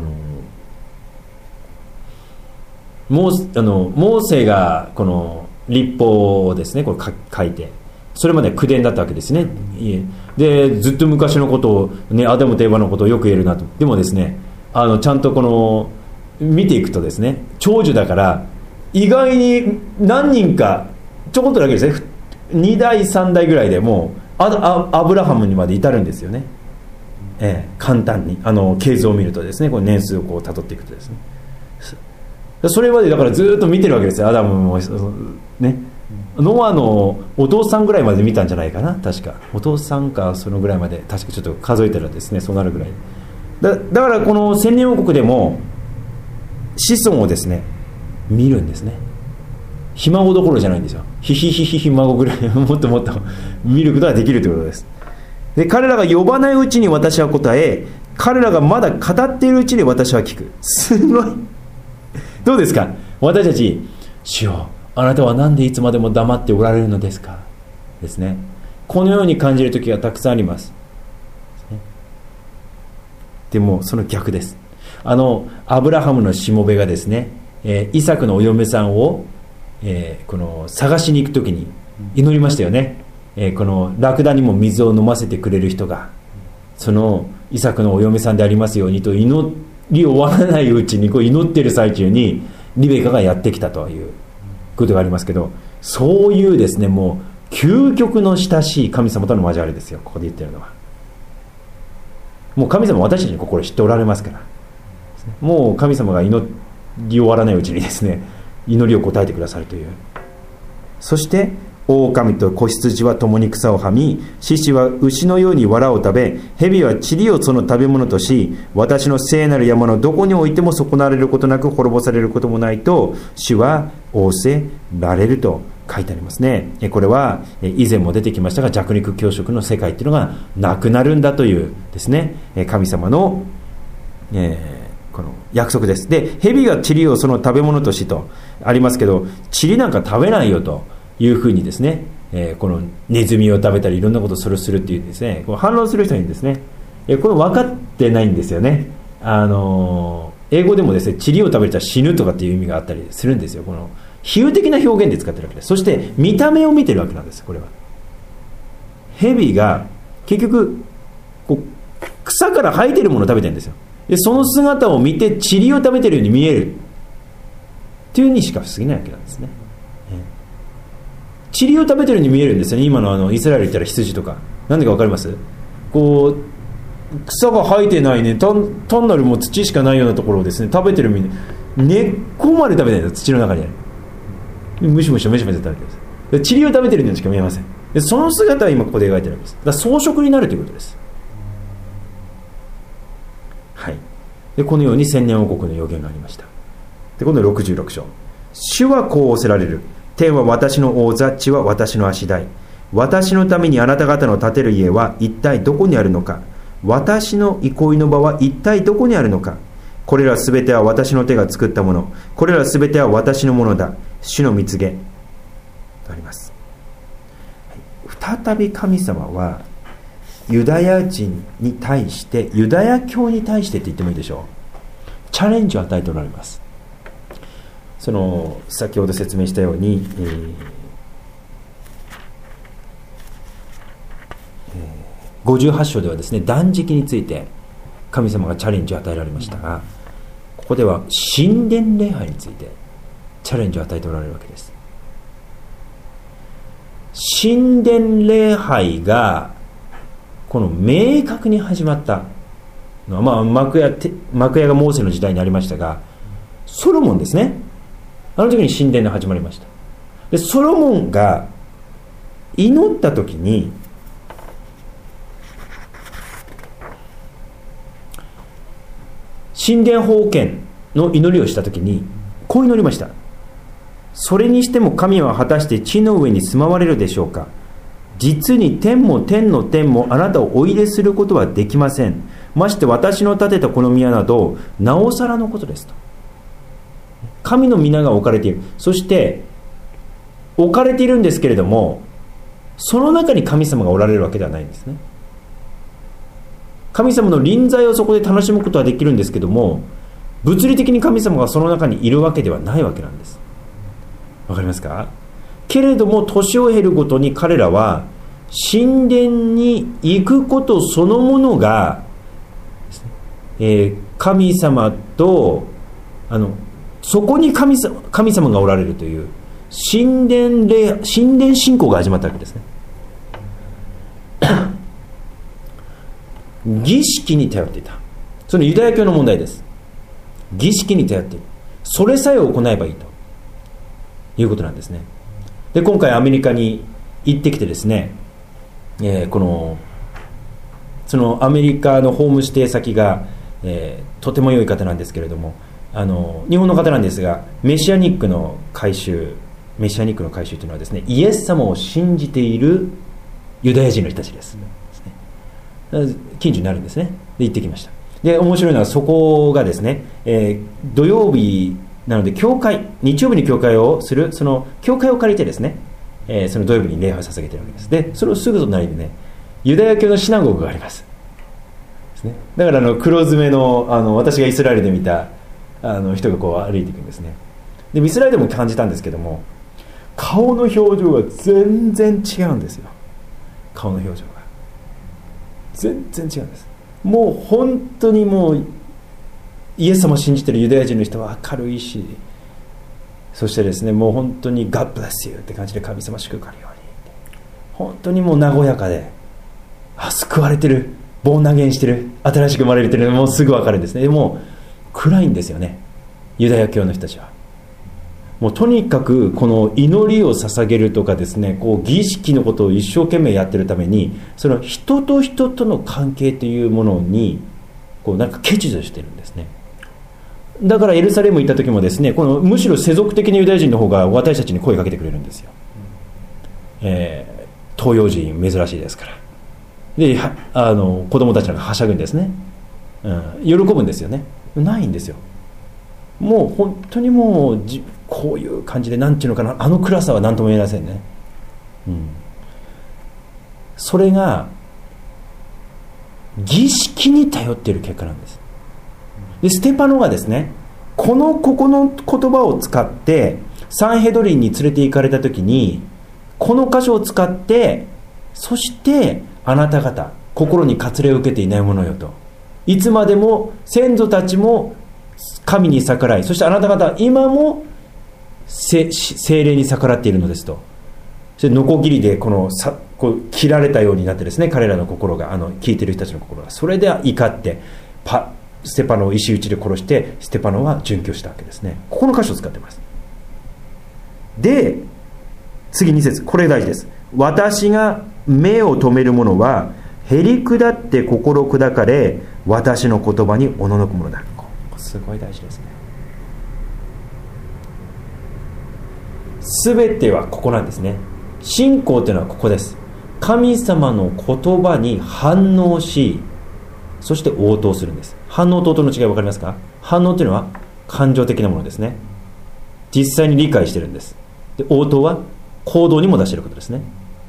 モーあのモーセがこの律法をですねこれ書いてそれまで口伝だったわけですね。でずっと昔のことを、ね、アダムとエバのことをよく言えるなと。でもですねあのちゃんとこの見ていくとですね長寿だから意外に何人かちょこっとだけですねに代さん代ぐらいでもう ア, ア, アブラハムにまで至るんですよね、ええ、簡単にあの経図を見るとですねこの年数をこう辿っていくとですねそれまでだからずっと見てるわけですよ。アダムもねノアのお父さんぐらいまで見たんじゃないかな。確かお父さんかそのぐらいまで、確かちょっと数えたらですね、そうなるぐらい だ, だからこの千年王国でも子孫をですね見るんですね。ひ孫どころじゃないんですよ。ひひひひひ孫ぐらいもっともっと見ることができるということです。で、彼らが呼ばないうちに私は答え、彼らがまだ語っているうちに私は聞く。すごい。どうですか、私たち、主よ、あなたは何でいつまでも黙っておられるのですかですね。このように感じる時がたくさんあります。でもその逆です。あのアブラハムのしもべがですね、えー、イサクのお嫁さんを、えー、この探しに行く時に祈りましたよね。えー、このラクダにも水を飲ませてくれる人がそのイサクのお嫁さんでありますようにと祈り終わらないうちにこう祈っている最中にリベカがやってきたということがありますけど、そういうですね、もう究極の親しい神様との交わりですよ、ここで言ってるのは。もう神様は私たちの心を知っておられますから、もう神様が祈り終わらないうちにですね、祈りを答えてくださるという。そして狼と子羊は共に草をはみ、獅子は牛のように藁を食べ、蛇は塵をその食べ物とし、私の聖なる山のどこにおいても損なわれることなく滅ぼされることもないと主は仰せられると書いてありますね。これは以前も出てきましたが、弱肉強食の世界っていうのがなくなるんだというですね、神様の、えー、この約束です。で、蛇が塵をその食べ物としとありますけど、塵なんか食べないよというふうにですね、えー、このネズミを食べたりいろんなことをするするっていうですね、こう反論する人にですね、えー、これ分かってないんですよね。あのー、英語でもですね、塵を食べたら死ぬとかっていう意味があったりするんですよ。この比喩的な表現で使ってるわけです。そして見た目を見てるわけなんです。これは蛇が結局こう草から生えてるものを食べてるんですよ。でその姿を見て塵を食べてるように見えるっていうにしか不思議ないわけなんですね。塵を食べてるように見えるんですよね。今のあのイスラエル行ったら羊とかなんでか分かります？こう草が生えてないね、単単なるもう土しかないようなところをですね食べてるみんな、根っこまで食べてるんです。土の中にあるムシムシムシムシ食べてるんです。塵を食べてるようにしか見えません。でその姿は今ここで描いてるわけです。だから草食になるということです。はい。でこのように千年王国の予言がありました。で今度ろくじゅうろく章、主はこう仰せられる。天は私の王座、地は私の足台。私のためにあなた方の建てる家は一体どこにあるのか。私の憩いの場は一体どこにあるのか。これらすべては私の手が作ったもの。これらすべては私のものだ。主の蜜げとあります。再び神様はユダヤ人に対して、ユダヤ教に対してって言ってもいいでしょう、チャレンジを与えておられます。その先ほど説明したように、えーごじゅうはち章ではですね、断食について神様がチャレンジを与えられましたが、ここでは神殿礼拝についてチャレンジを与えておられるわけです。神殿礼拝がこの明確に始まったのは、まあ、幕屋幕屋がモーセの時代にありましたが、ソロモンですね。あの時に神殿が始まりました。でソロモンが祈った時に、神殿奉献の祈りをした時にこう祈りました。それにしても神は果たして地の上に住まわれるでしょうか。実に天も天の天もあなたをお入れすることはできません。まして私の建てたこの宮などなおさらのことですと。神の皆が置かれている。そして置かれているんですけれども、その中に神様がおられるわけではないんですね。神様の臨在をそこで楽しむことはできるんですけども、物理的に神様がその中にいるわけではないわけなんです。わかりますか？けれども年を経るごとに彼らは神殿に行くことそのものが、えー、神様とあのそこに 神, 様神様がおられるという神殿礼神殿信仰が始まったわけですね。儀式に頼っていた。そのユダヤ教の問題です。儀式に頼っている。それさえ行えばいいということなんですね。 で今回アメリカに行ってきてですね、えー、このそのアメリカのホーム指定先が、えー、とても良い方なんですけれども、あの日本の方なんですが、メシアニックの改宗メシアニックの改宗というのはですね、イエス様を信じているユダヤ人の人たちです、うん、近所になるんですね。で行ってきました。で面白いのはそこがですね、えー、土曜日なので教会、日曜日に教会をする、その教会を借りてですね、えー、その土曜日に礼拝を捧げているわけです。でそのすぐ隣にね、ユダヤ教のシナゴグがありますですね。だからあの黒詰め の, あの私がイスラエルで見たあの人がこう歩いていくんですね。でイスラエルでも感じたんですけども、顔の表情が全然違うんですよ。顔の表情が全然違うんです。もう本当にもうイエス様を信じているユダヤ人の人は明るいし、そしてですね、もう本当に God bless you って感じで、神様祝福あるように、本当にもう和やかで、あ、救われてる、ボーン投げしてる、新しく生まれてる、もうすぐ分かるんですね。でも暗いんですよね、ユダヤ教の人たちは。もうとにかくこの祈りを捧げるとかですね、こう儀式のことを一生懸命やってるために、その人と人との関係というものにこうなんか欠如してるんですね。だからエルサレム行った時もですね、このむしろ世俗的なユダヤ人の方が私たちに声かけてくれるんですよ、えー、東洋人珍しいですから。であの子供たちなんかはしゃぐんですね、うん、喜ぶんですよね。ないんですよ。もう本当にもうじこういう感じで、なんていうのかな、あの暗さは何とも言えませんね、うん、それが儀式に頼っている結果なんです。でステパノがですね、このここの言葉を使ってサンヘドリンに連れて行かれた時に、この箇所を使って、そしてあなた方心に割礼を受けていないものよと、いつまでも先祖たちも神に逆らい、そしてあなた方は今も聖霊に逆らっているのですと。そしてノコギリでこのさこう切られたようになってですね、彼らの心が、あの聞いている人たちの心が、それで怒ってパステパノを石打ちで殺して、ステパノは殉教したわけですね。ここの箇所を使っています。で次に節、これ大事です。私が目を留める者はへりくだって心砕かれ、私の言葉におののくものだ。ここすごい大事ですね。すべてはここなんですね。信仰というのはここです。神様の言葉に反応し、そして応答するんです。反応と応答の違い分かりますか？反応というのは感情的なものですね。実際に理解してるんです。で応答は行動にも出していることですね。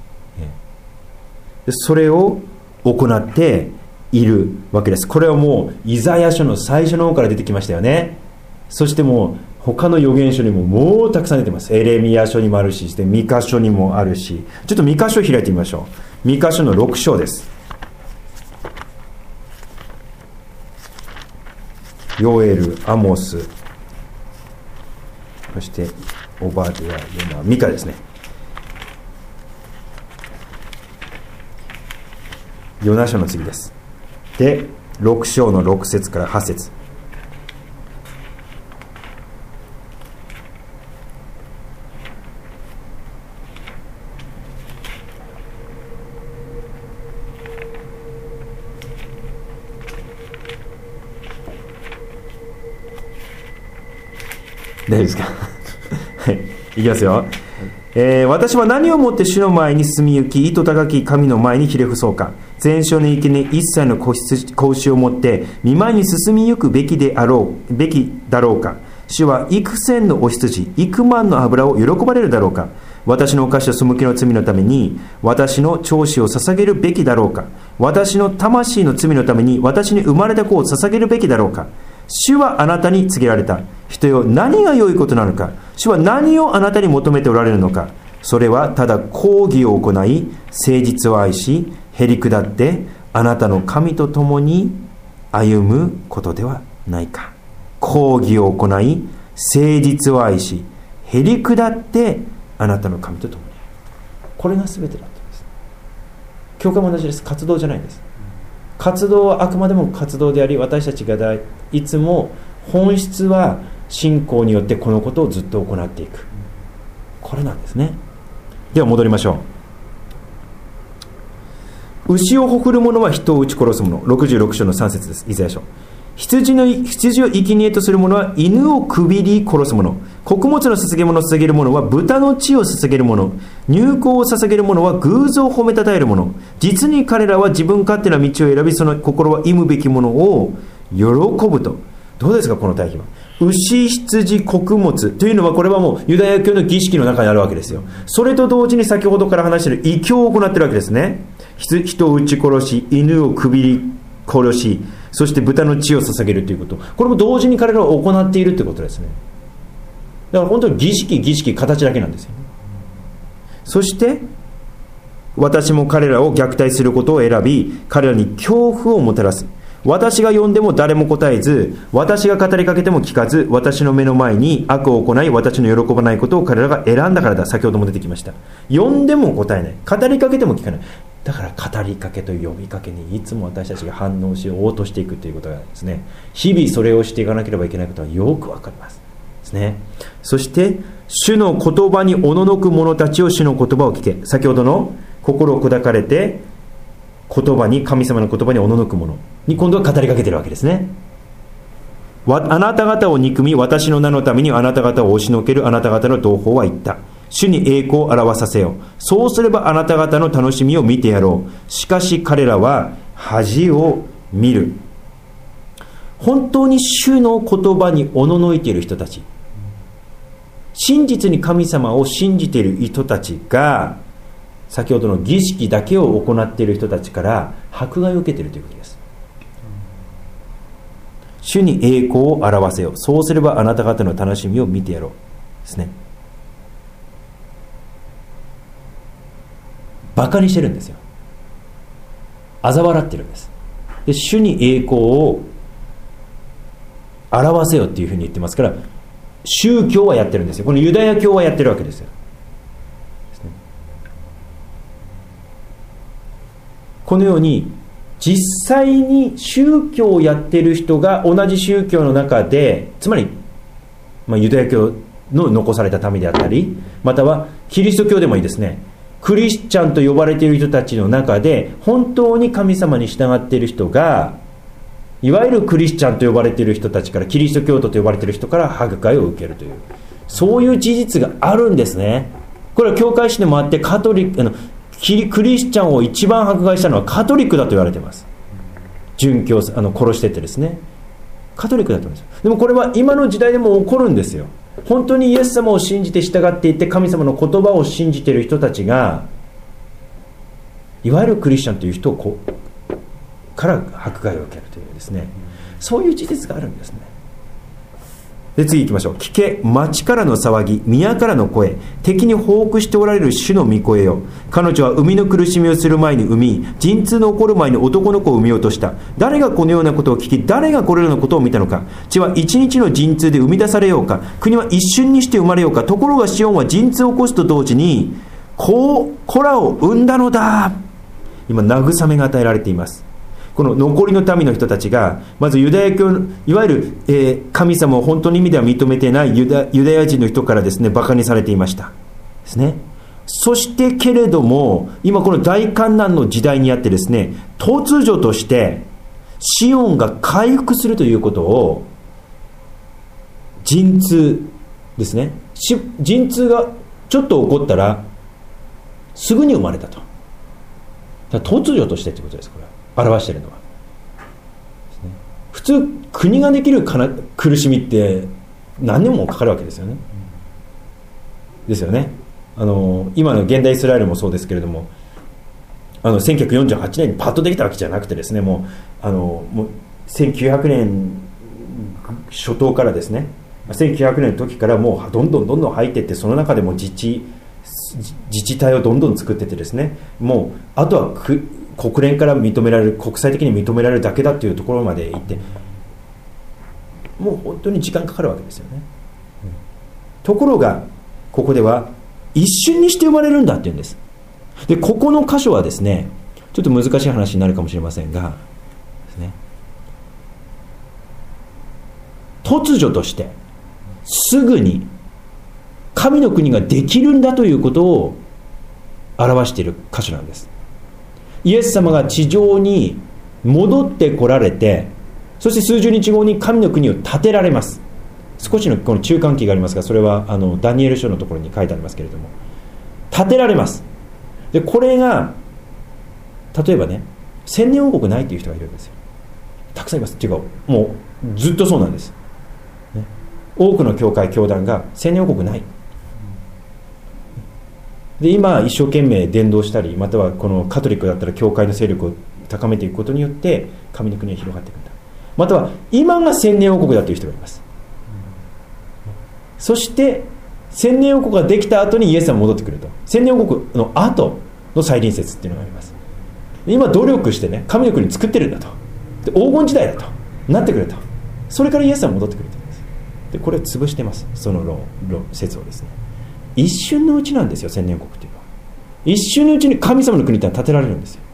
でそれを行っているわけです。これはもうイザヤ書の最初の方から出てきましたよね。そしてもう他の預言書にももうたくさん出てます。エレミヤ書にもあるし、でミカ書にもあるし、ちょっとミカ書を開いてみましょう。ミカ書のろく章です。ヨエル、アモス、そしてオバデヤ、ヨナ、ミカですね。ヨナ書の次です。でろく章のろく節からはち節。大丈夫ですかはい、いきますよ、えー、私は何をもって主の前に進み行き、意図高き神の前にひれ伏そうか。全焼の池に一切の子牛を持って見舞いに進み行くべきであろうべきだろうか。主は幾千のお羊、幾万の油を喜ばれるだろうか。私の犯した背きの罪のために私の長子を捧げるべきだろうか。私の魂の罪のために私に生まれた子を捧げるべきだろうか。主はあなたに告げられた。人よ、何が良いことなのか。主は何をあなたに求めておられるのか。それはただ公義を行い、誠実を愛し、へり下ってあなたの神と共に歩むことではないか。公義を行い、誠実を愛し、へり下ってあなたの神と共に。これが全てだったんです。教会も同じです。活動じゃないんです。活動はあくまでも活動であり、私たちがいつも本質は信仰によってこのことをずっと行っていく、これなんですね。 では戻りましょう。牛をほふる者は人を撃ち殺す者、ろくじゅうろく章のさん節です。イザヤ書。羊の羊を生贄とする者は犬をくびり殺す者、穀物の捧げ物を捧げる者は豚の血を捧げる者、乳香を捧げる者は偶像を褒めたたえる者、実に彼らは自分勝手な道を選び、その心は忌むべきものを喜ぶと。どうですか、この対比は。牛、羊、穀物というのは、これはもうユダヤ教の儀式の中にあるわけですよ。それと同時に先ほどから話している異教を行っているわけですね。人を撃ち殺し、犬をくびり殺し、そして豚の血を捧げるということ、これも同時に彼らは行っているということですね。だから本当に儀式儀式形だけなんですよね。そして私も彼らを虐待することを選び、彼らに恐怖をもたらす。私が呼んでも誰も答えず、私が語りかけても聞かず、私の目の前に悪を行い、私の喜ばないことを彼らが選んだからだ。先ほども出てきました。呼んでも答えない、語りかけても聞かない。だから語りかけと呼びかけにいつも私たちが反応しようとしていくということがですね、日々それをしていかなければいけないことはよくわかりますですね。そして主の言葉におののく者たちを主の言葉を聞け。先ほどの心を砕かれて言葉に、神様の言葉におののく者に今度は語りかけているわけですね。あなた方を憎み、私の名のためにあなた方を押しのけるあなた方の同胞は言った。主に栄光を表させよ。そうすればあなた方の楽しみを見てやろう。しかし彼らは恥を見る。本当に主の言葉におののいている人たち、真実に神様を信じている人たちが、先ほどの儀式だけを行っている人たちから迫害を受けているということです。主に栄光を表せよ。そうすればあなた方の楽しみを見てやろうですね。バカにしてるんですよ。嘲笑ってるんです。で、主に栄光を表せよっていうふうに言ってますから、宗教はやってるんですよ。このユダヤ教はやってるわけですよ。ですね。このように実際に宗教をやってる人が同じ宗教の中で、つまり、まあ、ユダヤ教の残された民であったり、またはキリスト教でもいいですね、クリスチャンと呼ばれている人たちの中で本当に神様に従っている人が、いわゆるクリスチャンと呼ばれている人たちから、キリスト教徒と呼ばれている人から迫害を受けるという、そういう事実があるんですね。これは教会史でもあって、カトリックあのクリスチャンを一番迫害したのはカトリックだと言われています。殉教あの殺してってですね、カトリックだと思うんですよ。でもこれは今の時代でも起こるんですよ。本当にイエス様を信じて従っていて、神様の言葉を信じている人たちが、いわゆるクリスチャンという人をこうから迫害を受けるというですね、そういう事実があるんですね。で、次行きましょう。聞け、町からの騒ぎ、宮からの声、敵に報復しておられる主の御声よ。彼女は生みの苦しみをする前に産み、陣痛の起こる前に男の子を産み落とした。誰がこのようなことを聞き、誰がこれらのことを見たのか。地は一日の陣痛で生み出されようか、国は一瞬にして生まれようか。ところがシオンは陣痛を起こすと同時に子子らを産んだのだ。今慰めが与えられています。この残りの民の人たちが、まずユダヤ教、いわゆる、えー、神様を本当の意味では認めていないユダ、ユダヤ人の人からですね、バカにされていましたですね。そしてけれども、今この大患難の時代にあってですね、突如としてシオンが回復するということを、陣痛ですね、陣痛がちょっと起こったらすぐに生まれたと。だから突如としてということです。これ表しているのは、普通国ができるかな苦しみって何年もかかるわけですよね。ですよね。あの今の現代イスラエルもそうですけれども、あのせんきゅうひゃくよんじゅうはちねんにパッとできたわけじゃなくてですね、もうあのもうせんきゅうひゃくねん初頭からですね、せんきゅうひゃくねんの時からもうどんどんどんどん入っていって、その中でも自治自治体をどんどん作っていってですね、もうあとはく国連から認められる、国際的に認められるだけだというところまで行って、もう本当に時間かかるわけですよね。ところがここでは一瞬にして生まれるんだっていうんです。で、ここの箇所はですね、ちょっと難しい話になるかもしれませんがですね、突如としてすぐに神の国ができるんだということを表している箇所なんです。イエス様が地上に戻ってこられて、そして数十日後に神の国を建てられます。少しのこの中間期がありますが、それはあのダニエル書のところに書いてありますけれども、建てられます。でこれが例えばね、千年王国ないという人がいるんですよ。たくさんいます。っていうかもうずっとそうなんです、ね、多くの教会教団が千年王国ないで、今一生懸命伝道したり、またはこのカトリックだったら教会の勢力を高めていくことによって神の国が広がっていくんだ。または今が千年王国だという人がいます。そして千年王国ができた後にイエス様が戻ってくると。千年王国の後の再臨節っていうのがあります。今努力してね、神の国作ってるんだと。で黄金時代だとなってくると。それからイエス様が戻ってくるというんです。でこれを潰してます。その論論説をですね。一瞬のうちなんですよ、千年王国っていうのは。一瞬のうちに神様の国ってのは建てられるんですよ。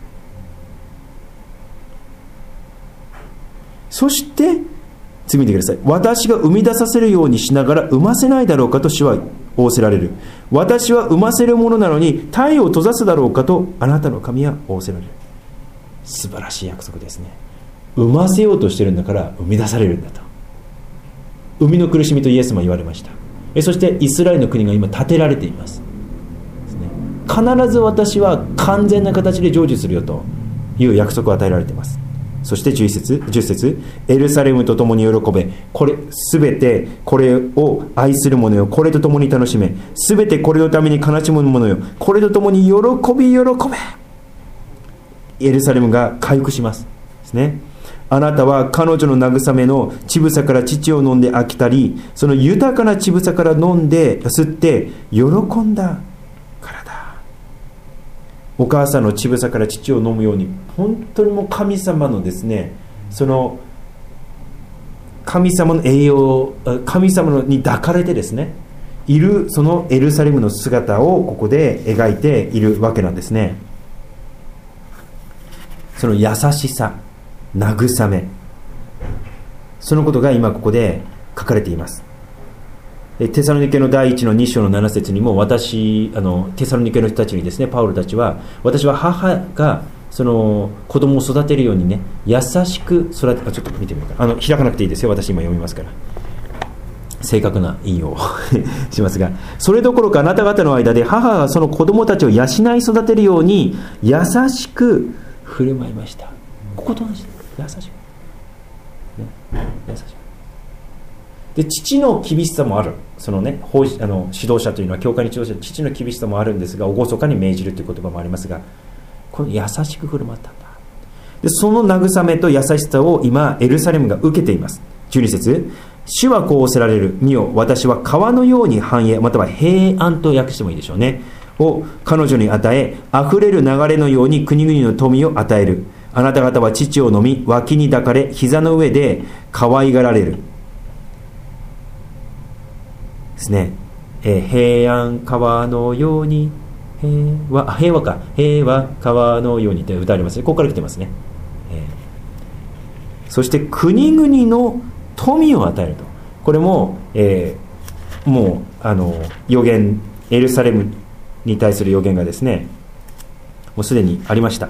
そして次見てください。私が生み出させるようにしながら生ませないだろうかと主は仰せられる。私は生ませるものなのに太陽を閉ざすだろうかとあなたの神は仰せられる。素晴らしい約束ですね。生ませようとしてるんだから生み出されるんだと。生みの苦しみとイエスも言われました。えそしてイスラエルの国が今建てられています、必ず私は完全な形で成就するよという約束を与えられています。そしてじゅういち節、じゅっ節、エルサレムと共に喜べ、これすべてこれを愛する者よ、これと共に楽しめ、すべてこれのために悲しむ者よ、これと共に喜び喜べ。エルサレムが回復しますですね。あなたは彼女の慰めの乳房から乳を飲んで飽きたり、その豊かな乳房から飲んで吸って喜んだからだ。お母さんの乳房から乳を飲むように、本当にもう神様のですね、その神様の栄養、神様に抱かれてですねいる、そのエルサレムの姿をここで描いているわけなんですね。その優しさ、慰め、そのことが今ここで書かれています。テサロニケの第一のに章のなな節にも、私あのテサロニケの人たちにですね、パウロたちは、私は母がその子供を育てるようにね、優しく育て、あちょっと見てみようか、あの開かなくていいですよ、私今読みますから、正確な引用をしますが、それどころかあなた方の間で母がその子供たちを養い育てるように優しく振る舞いました。ここと同じです。優しく、ね、優しくで、父の厳しさもある。そのね、法あの指導者というのは教会に指導者、父の厳しさもあるんですが、厳かに命じるという言葉もありますが、この優しく振る舞ったんだ。でその慰めと優しさを今エルサレムが受けています。じゅうに節、主はこう仰せられる。見よ、私は川のように繁栄、または平安と訳してもいいでしょうね、を彼女に与え、溢れる流れのように国々の富を与える。あなた方は乳を飲み、脇に抱かれ、膝の上で可愛がられる。ですね。えー、平安川のように、平和、平和か、平和川のようにって歌ありますね。ここから来てますね。えー、そして国々の富を与えると。これも、えー、もうあの予言、エルサレムに対する予言がですね、もうすでにありました。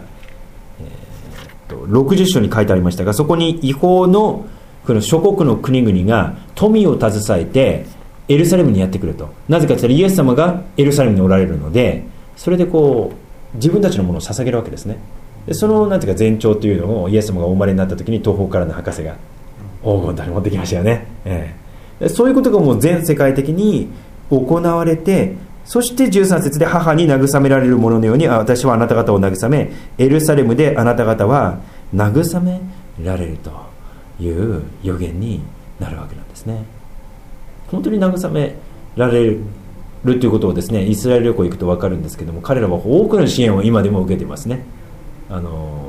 ろくじゅう章に書いてありましたが、そこに違法のこの諸国の国々が富を携えてエルサレムにやってくると。なぜかというとイエス様がエルサレムにおられるので、それでこう自分たちのものを捧げるわけですね。でそのなんていうか前兆というのをイエス様がお生まれになった時に東方からの博士が黄金樽持ってきましたよね、ええ、そういうことがもう全世界的に行われて、そしてじゅうさん節で、母に慰められるもののように私はあなた方を慰め、エルサレムであなた方は慰められるという予言になるわけなんですね。本当に慰められるということをですね、イスラエル旅行行くと分かるんですけども、彼らは多くの支援を今でも受けていますね。あの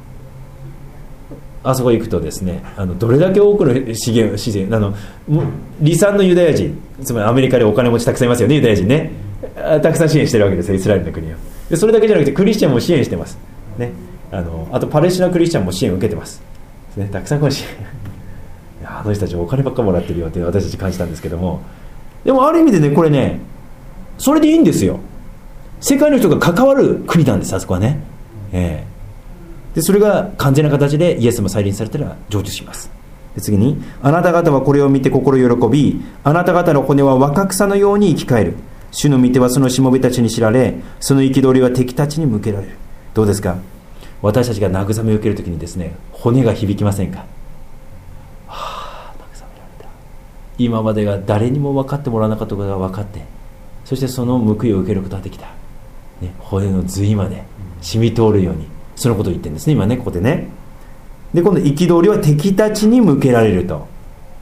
あそこ行くとですね、あのどれだけ多くの資源、資源あの離散のユダヤ人、つまりアメリカでお金持ちたくさんいますよね、ユダヤ人ね、たくさん支援してるわけですよ、イスラエルの国は。でそれだけじゃなくてクリスチャンも支援してます、ね、あのあとパレスチナクリスチャンも支援を受けてます、ね、たくさんこの支援いやあの人たちお金ばっかもらってるよって私たち感じたんですけども、でもある意味でね、これね、それでいいんですよ。 世界の人が関わる国なんです、あそこはね、えー、でそれが完全な形でイエス様再臨されたら成就します。で次に、あなた方はこれを見て心喜び、あなた方の骨は若草のように生き返る。主の御手はそのしもべたちに知られ、その憤りは敵たちに向けられる。どうですか、私たちが慰めを受けるときにですね、骨が響きませんか。はあ、慰められた。今までが誰にも分かってもらわなかったことが分かって、そしてその報いを受けることができた、ね、骨の髄まで染み通るように、そのことを言ってるんですね、今ね、ここでね。で今度、憤りは敵たちに向けられると。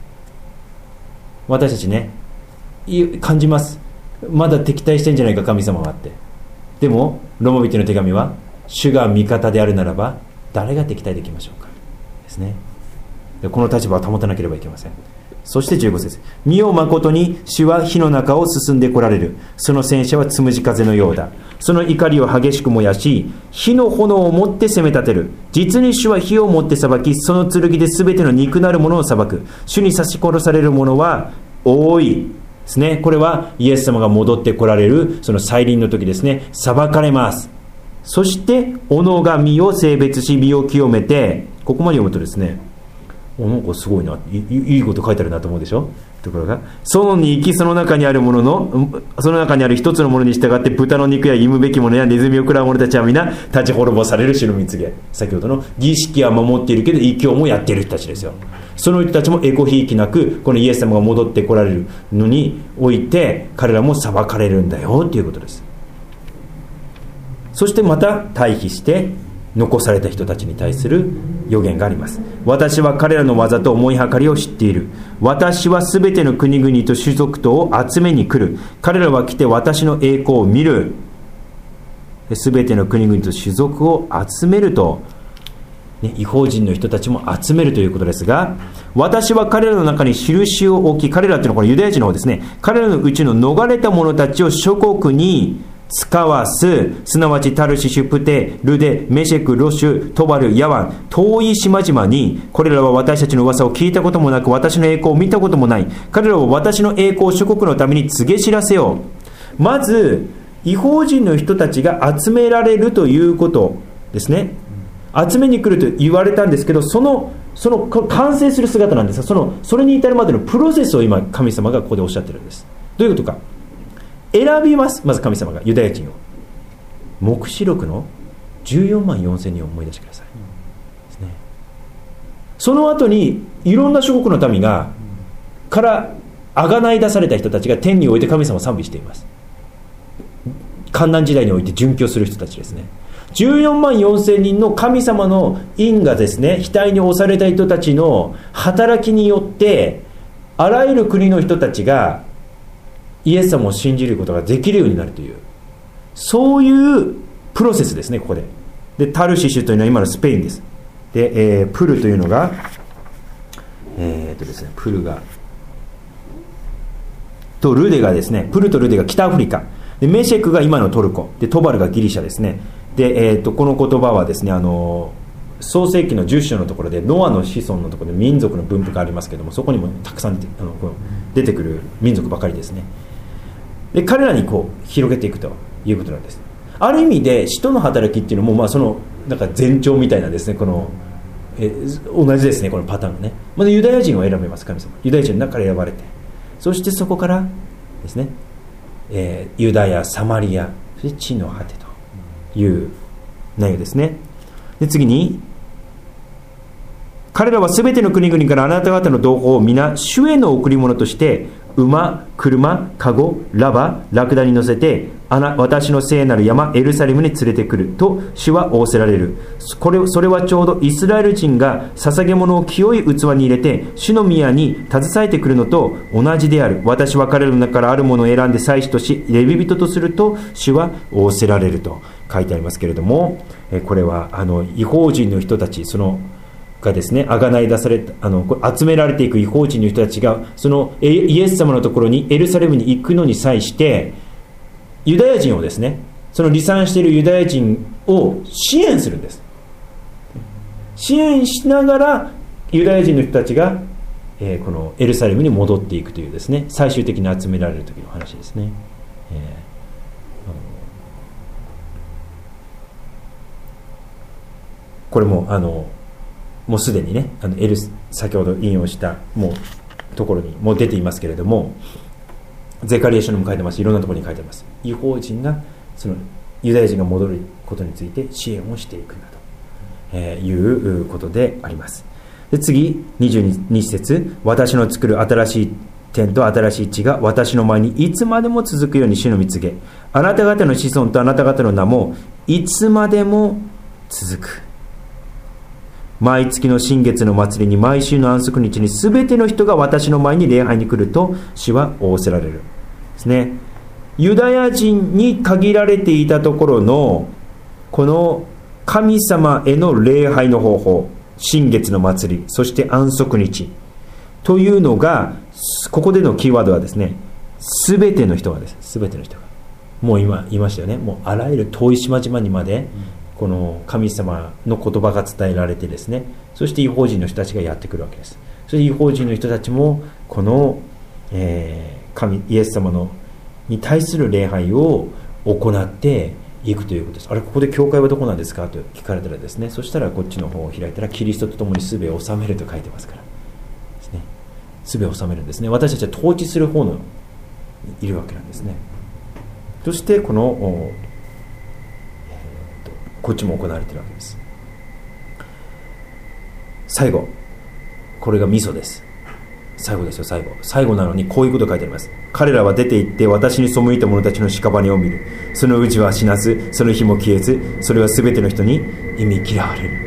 私たちね、感じます。まだ敵対してんじゃないか、神様があって。でもローマ人の手紙は、主が味方であるならば誰が敵対できましょうかですね。でこの立場を保たなければいけません。そしてじゅうご節、見よ誠に主は火の中を進んで来られる。その戦車はつむじ風のようだ。その怒りを激しく燃やし、火の炎をもって攻め立てる。実に主は火をもって裁き、その剣で全ての憎なる者を裁く。主に刺し殺される者は多いですね。これはイエス様が戻って来られるその再臨の時ですね、裁かれます。そして斧が身を性別し、身を清めて、ここまで読むとですね、おなんかすごいな、い い, いいこと書いてあるなと思うでしょ。ところが、園に行き、その中にあるもののその中にある一つのものに従って、豚の肉や忌むべきものやネズミを食らう者たちは皆立ち滅ぼされる。主の蜜げ、先ほどの儀式は守っているけど異教もやっている人たちですよ。その人たちもエコひいきなく、このイエス様が戻って来られるのにおいて、彼らも裁かれるんだよということです。そしてまた退避して残された人たちに対する予言があります。私は彼らの技と思いはかりを知っている。私はすべての国々と種族とを集めに来る。彼らは来て私の栄光を見る。すべての国々と種族を集めると、ね、異邦人の人たちも集めるということですが、私は彼らの中に印を置き、彼らというのはこれユダヤ人の方ですね、彼らのうちの逃れた者たちを諸国に使わす。すなわちタルシシュ、プテ、ルデ、メシェク、ロシュ、トバル、ヤワン、遠い島々に、これらは私たちの噂を聞いたこともなく、私の栄光を見たこともない。彼らは私の栄光を諸国のために告げ知らせよう。まず異邦人の人たちが集められるということですね。集めに来ると言われたんですけど、そのその完成する姿なんですが、そのそれに至るまでのプロセスを今神様がここでおっしゃってるんです。どういうことか。選びます。まず神様がユダヤ人を。黙示録のじゅうよんまんよんせんにんを思い出してください、ですね。その後にいろんな諸国の民がからあがない出された人たちが天において神様を賛美しています。患難時代において殉教する人たちですね。じゅうよんまんよんせんにんの神様の印がですね、額に押された人たちの働きによってあらゆる国の人たちがイエス様を信じることができるようになるという、そういうプロセスですね。ここででタルシシュというのは今のスペインです。で、えー、プルというのが、えーっとですね、プルがとルデがですね、プルとルデが北アフリカで、メシェクが今のトルコで、トバルがギリシャですね。で、えー、っとこの言葉はですね、あの創世記のじゅっ章のところでノアの子孫のところで民族の分布がありますけども、そこにもたくさん出て、あの出てくる民族ばかりですね。で彼らにこう広げていくということなんです。ある意味で使徒の働きっていうのも、まあそのなんか前兆みたいなですね、このえ同じですね、このパターンがね。まずユダヤ人を選びます、神様。ユダヤ人の中から選ばれて、そしてそこからですね、えー、ユダヤ、サマリア、そして地の果てという内容ですね。で次に、彼らはすべての国々からあなた方の同胞を皆主への贈り物として馬、車、カゴ、ラバ、ラクダに乗せてあな私の聖なる山エルサレムに連れてくると主は仰せられる。これそれはちょうどイスラエル人が捧げ物を清い器に入れて主の宮に携えてくるのと同じである。私は彼らの中からあるものを選んで祭司としレビ人とすると主は仰せられると書いてありますけれども、これはあの異邦人の人たち、そのがですね、あがない出された、あの集められていく異邦人の人たちがそのイエス様のところにエルサレムに行くのに際してユダヤ人をですね、その離散しているユダヤ人を支援するんです。支援しながらユダヤ人の人たちが、えー、このエルサレムに戻っていくというですね、最終的に集められる時の話ですね。えーこれもあのもうすでにね、あの L 先ほど引用したもうところにもう出ていますけれども、ゼカリヤ書にも書いてますし、いろんなところに書いてます。異邦人がそのユダヤ人が戻ることについて支援をしていくんだと、えー、いうことであります。で次にじゅうに節、私の作る新しい天と新しい地が私の前にいつまでも続くように主の蜜げ、あなた方の子孫とあなた方の名もいつまでも続く。毎月の新月の祭りに毎週の安息日にすべての人が私の前に礼拝に来ると主は仰せられるですね。ユダヤ人に限られていたところのこの神様への礼拝の方法、新月の祭り、そして安息日というのが、ここでのキーワードはですね、すべての人がです。すべての人が、もう今言いましたよね。もうあらゆる遠い島々にまでこの神様の言葉が伝えられてですね、そして異邦人の人たちがやってくるわけです。そして異邦人の人たちもこの、えー、神イエス様のに対する礼拝を行っていくということです。あれ、ここで教会はどこなんですかと聞かれたらですね、そしたらこっちの方を開いたらキリストと共にすべを治めると書いてますからですね。すべを治めるんですね。私たちは統治する方のいるわけなんですね。そしてこの、えー、こっちも行われているわけです。最後、これがミソです。最後ですよ、最後。最後なのにこういうことが書いてあります。彼らは出て行って私に背いた者たちの屍を見る。そのうちは死なず、その日も消えず、それはすべての人に忌み嫌われる。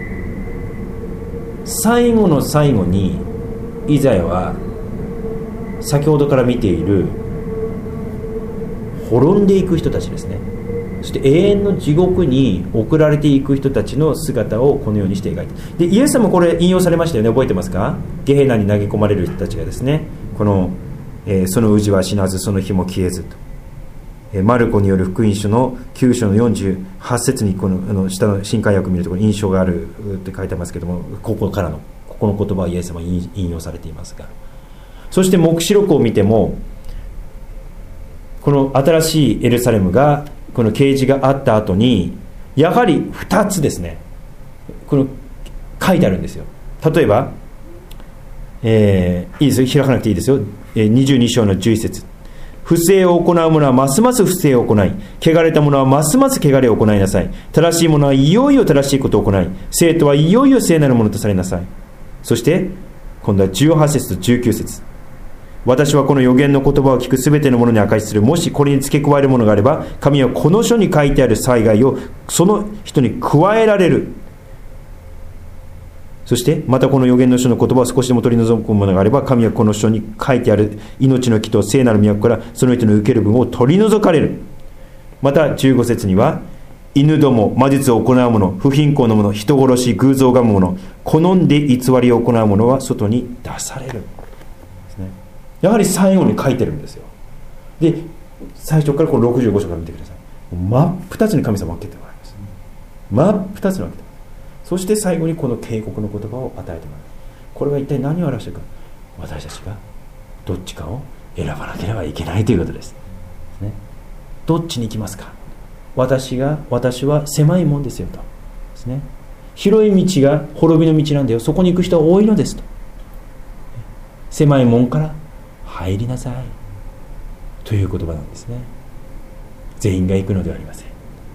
最後の最後にイザヤは先ほどから見ている滅んでいく人たちですね、そして永遠の地獄に送られていく人たちの姿をこのようにして描いて、でイエス様これ引用されましたよね。覚えてますか？ゲヘナに投げ込まれる人たちがですね、この、えー、その氏は死なずその日も消えずと、えー、マルコによる福音書のきゅう章のよんじゅうはち節にこの、あの下の新海訳見るところに印象があるって書いてますけども、ここからのここの言葉はイエス様に引用されていますが、そして黙示録を見てもこの新しいエルサレムがこの啓示があった後にやはりふたつですね、この書いてあるんですよ。例えば、えー、いいですよ、開かなくていいですよ、えー、にじゅうに章のじゅういち節、不正を行う者はますます不正を行い、汚れた者はますます汚れを行いなさい。正しい者はいよいよ正しいことを行い、聖徒はいよいよ聖なるものとされなさい。そして今度はじゅうはち節とじゅうきゅう節、私はこの預言の言葉を聞くすべてのものに証しする。もしこれに付け加えるものがあれば、神はこの書に書いてある災害をその人に加えられる。そしてまたこの預言の書の言葉を少しでも取り除くものがあれば、神はこの書に書いてある命の木と聖なる都からその人の受ける分を取り除かれる。またじゅうご節には、犬ども、魔術を行う者、不貧困の者、人殺し、偶像を拝む者、好んで偽りを行う者は外に出されるですね。やはり最後に書いてるんですよ。で最初からこのろくじゅうご章から見てください。真っ二つに神様を分けてもらいます。真っ二つに分けてます。そして最後にこの警告の言葉を与えてもらいます。これは一体何を表しているか、私たちがどっちかを選ばなければいけないということです、ね、どっちに行きますか。私が私は狭いもんですよとですね、広い道が滅びの道なんだよ、そこに行く人は多いのですと、狭い門から入りなさいという言葉なんですね。全員が行くのではありません。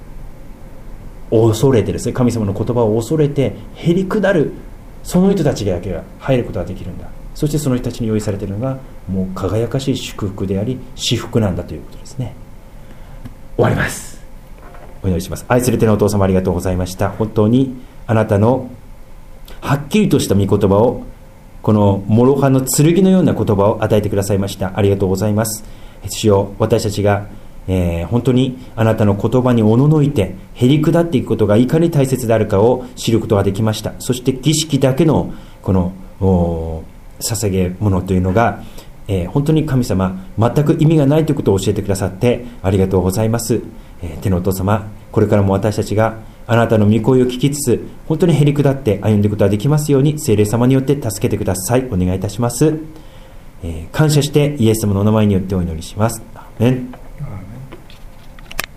恐れてですね、神様の言葉を恐れてへり下るその人たちだけが入ることができるんだ。そしてその人たちに用意されているのがもう輝かしい祝福であり至福なんだということですね。終わります。お祈りします。愛する天のお父様、ありがとうございました。本当にあなたのはっきりとした御言葉を、この諸刃の剣のような言葉を与えてくださいました。ありがとうございます。主よ、私たちが、えー、本当にあなたの言葉におののいてへり下っていくことがいかに大切であるかを知ることができました。そして儀式だけのこの捧げ物というのが、えー、本当に神様全く意味がないということを教えてくださってありがとうございます。えー、天のお父様、これからも私たちがあなたの御声を聞きつつ本当にへり下って歩んでいくことができますように、聖霊様によって助けてください。お願いいたします。えー、感謝してイエス様のお名前によってお祈りします。アーメン。